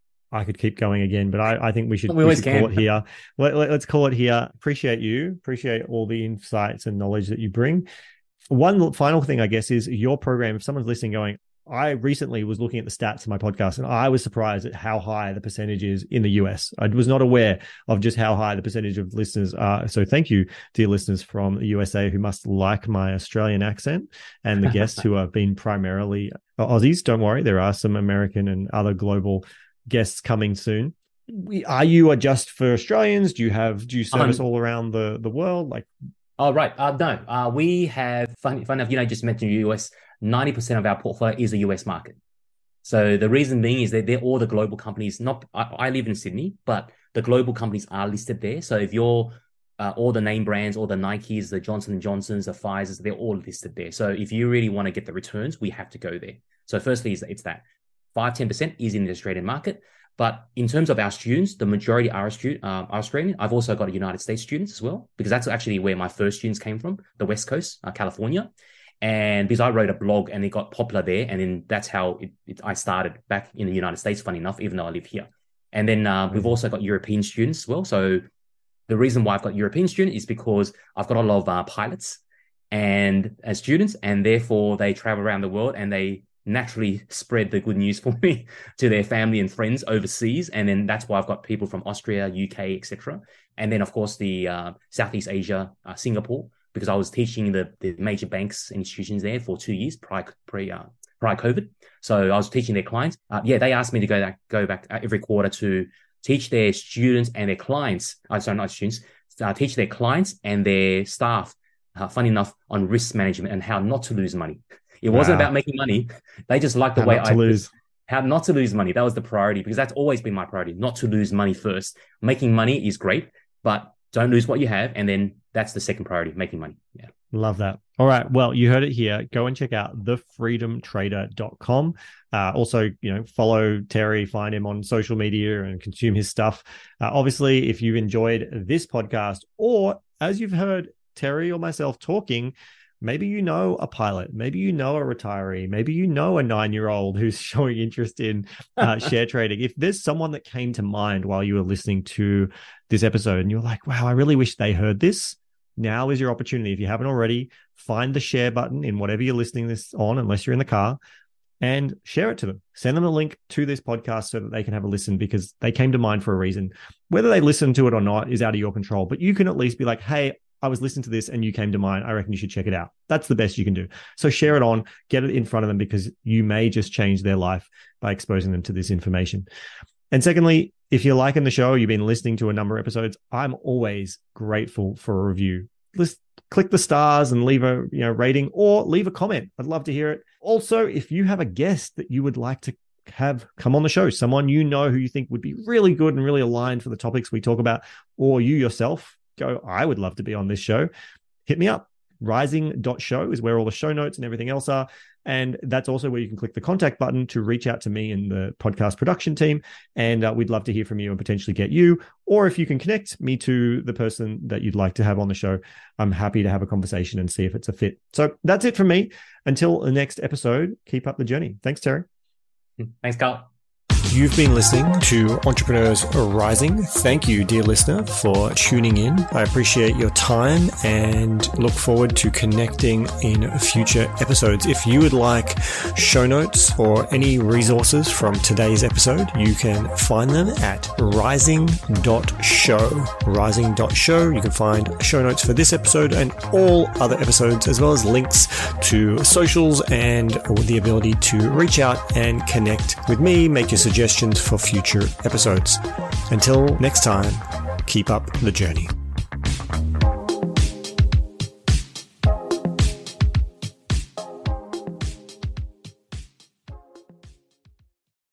I could keep going again, but I, I think we should, we we should call it here. Let, let, let's call it here. Appreciate you. Appreciate all the insights and knowledge that you bring. One final thing, I guess, is your program. If someone's listening going, I recently was looking at the stats of my podcast and I was surprised at how high the percentage is in the U S. I was not aware of just how high the percentage of listeners are. So thank you, dear listeners from the U S A who must like my Australian accent, and the guests who have been primarily Aussies. Don't worry, there are some American and other global guests coming soon. We, are you a just for Australians? Do you have do you service um, all around the the world? Like, oh right, uh, no, uh, we have fun, fun enough. You know, just mentioned U S. ninety percent of our portfolio is a U S market. So the reason being is that they're all the global companies. Not I, I live in Sydney, but the global companies are listed there. So if you're uh, all the name brands, all the Nikes, the Johnson and Johnsons, the Pfizer's, they're all listed there. So if you really want to get the returns, we have to go there. So firstly, it's that five, ten percent is in the Australian market. But in terms of our students, the majority are, stu- uh, are Australian. I've also got United States students as well, because that's actually where my first students came from, the West Coast, uh, California. And because I wrote a blog and it got popular there, and then that's how it, it, I started back in the United States, funny enough, even though I live here. And then uh, mm-hmm. we've also got European students as well. So the reason why I've got European students is because I've got a lot of uh, pilots and as students, and therefore they travel around the world and they naturally spread the good news for me to their family and friends overseas. And then that's why I've got people from Austria, U K, et cetera. And then, of course, the uh, Southeast Asia, uh, Singapore, because I was teaching the, the major banks and institutions there for two years prior, pre, uh, prior COVID. So I was teaching their clients. Uh, yeah, they asked me to go back, go back every quarter to teach their students and their clients. Uh, sorry, not students, uh, teach their clients and their staff, uh, funny enough, on risk management and how not to lose money. It wasn't wow. about making money. They just liked the how way not I to lose. How not to lose money. That was the priority, because that's always been my priority, not to lose money first. Making money is great, but don't lose what you have. And then that's the second priority, making money. Yeah. Love that. All right. Well, you heard it here. Go and check out the freedom trader dot com. Uh, also, you know, follow Terry, find him on social media and consume his stuff. Uh, obviously, if you enjoyed this podcast, or as you've heard Terry or myself talking, maybe you know a pilot, maybe you know a retiree, maybe you know a nine-year-old who's showing interest in uh, share trading. If there's someone that came to mind while you were listening to this episode and you're like, wow, I really wish they heard this, now is your opportunity. If you haven't already, find the share button in whatever you're listening this on, unless you're in the car, and share it to them. Send them a link to this podcast so that they can have a listen, because they came to mind for a reason. Whether they listen to it or not is out of your control, but you can at least be like, hey, I was listening to this and you came to mind. I reckon you should check it out. That's the best you can do. So share it on, get it in front of them, because you may just change their life by exposing them to this information. And secondly, if you're liking the show, you've been listening to a number of episodes, I'm always grateful for a review. Let's click the stars and leave a you know rating, or leave a comment. I'd love to hear it. Also, if you have a guest that you would like to have come on the show, someone you know who you think would be really good and really aligned for the topics we talk about, or you yourself go, I would love to be on this show, hit me up. rising dot show is where all the show notes and everything else are. And that's also where you can click the contact button to reach out to me and the podcast production team. And uh, we'd love to hear from you and potentially get you. Or if you can connect me to the person that you'd like to have on the show, I'm happy to have a conversation and see if it's a fit. So that's it from me. Until the next episode, keep up the journey. Thanks, Terry. Thanks, Carl. You've been listening to Entrepreneurs Rising. Thank you, dear listener, for tuning in. I appreciate your time and look forward to connecting in future episodes. If you would like show notes or any resources from today's episode, you can find them at rising dot show. rising dot show. You can find show notes for this episode and all other episodes, as well as links to socials and the ability to reach out and connect with me, make your suggestions for future episodes. Until next time, keep up the journey.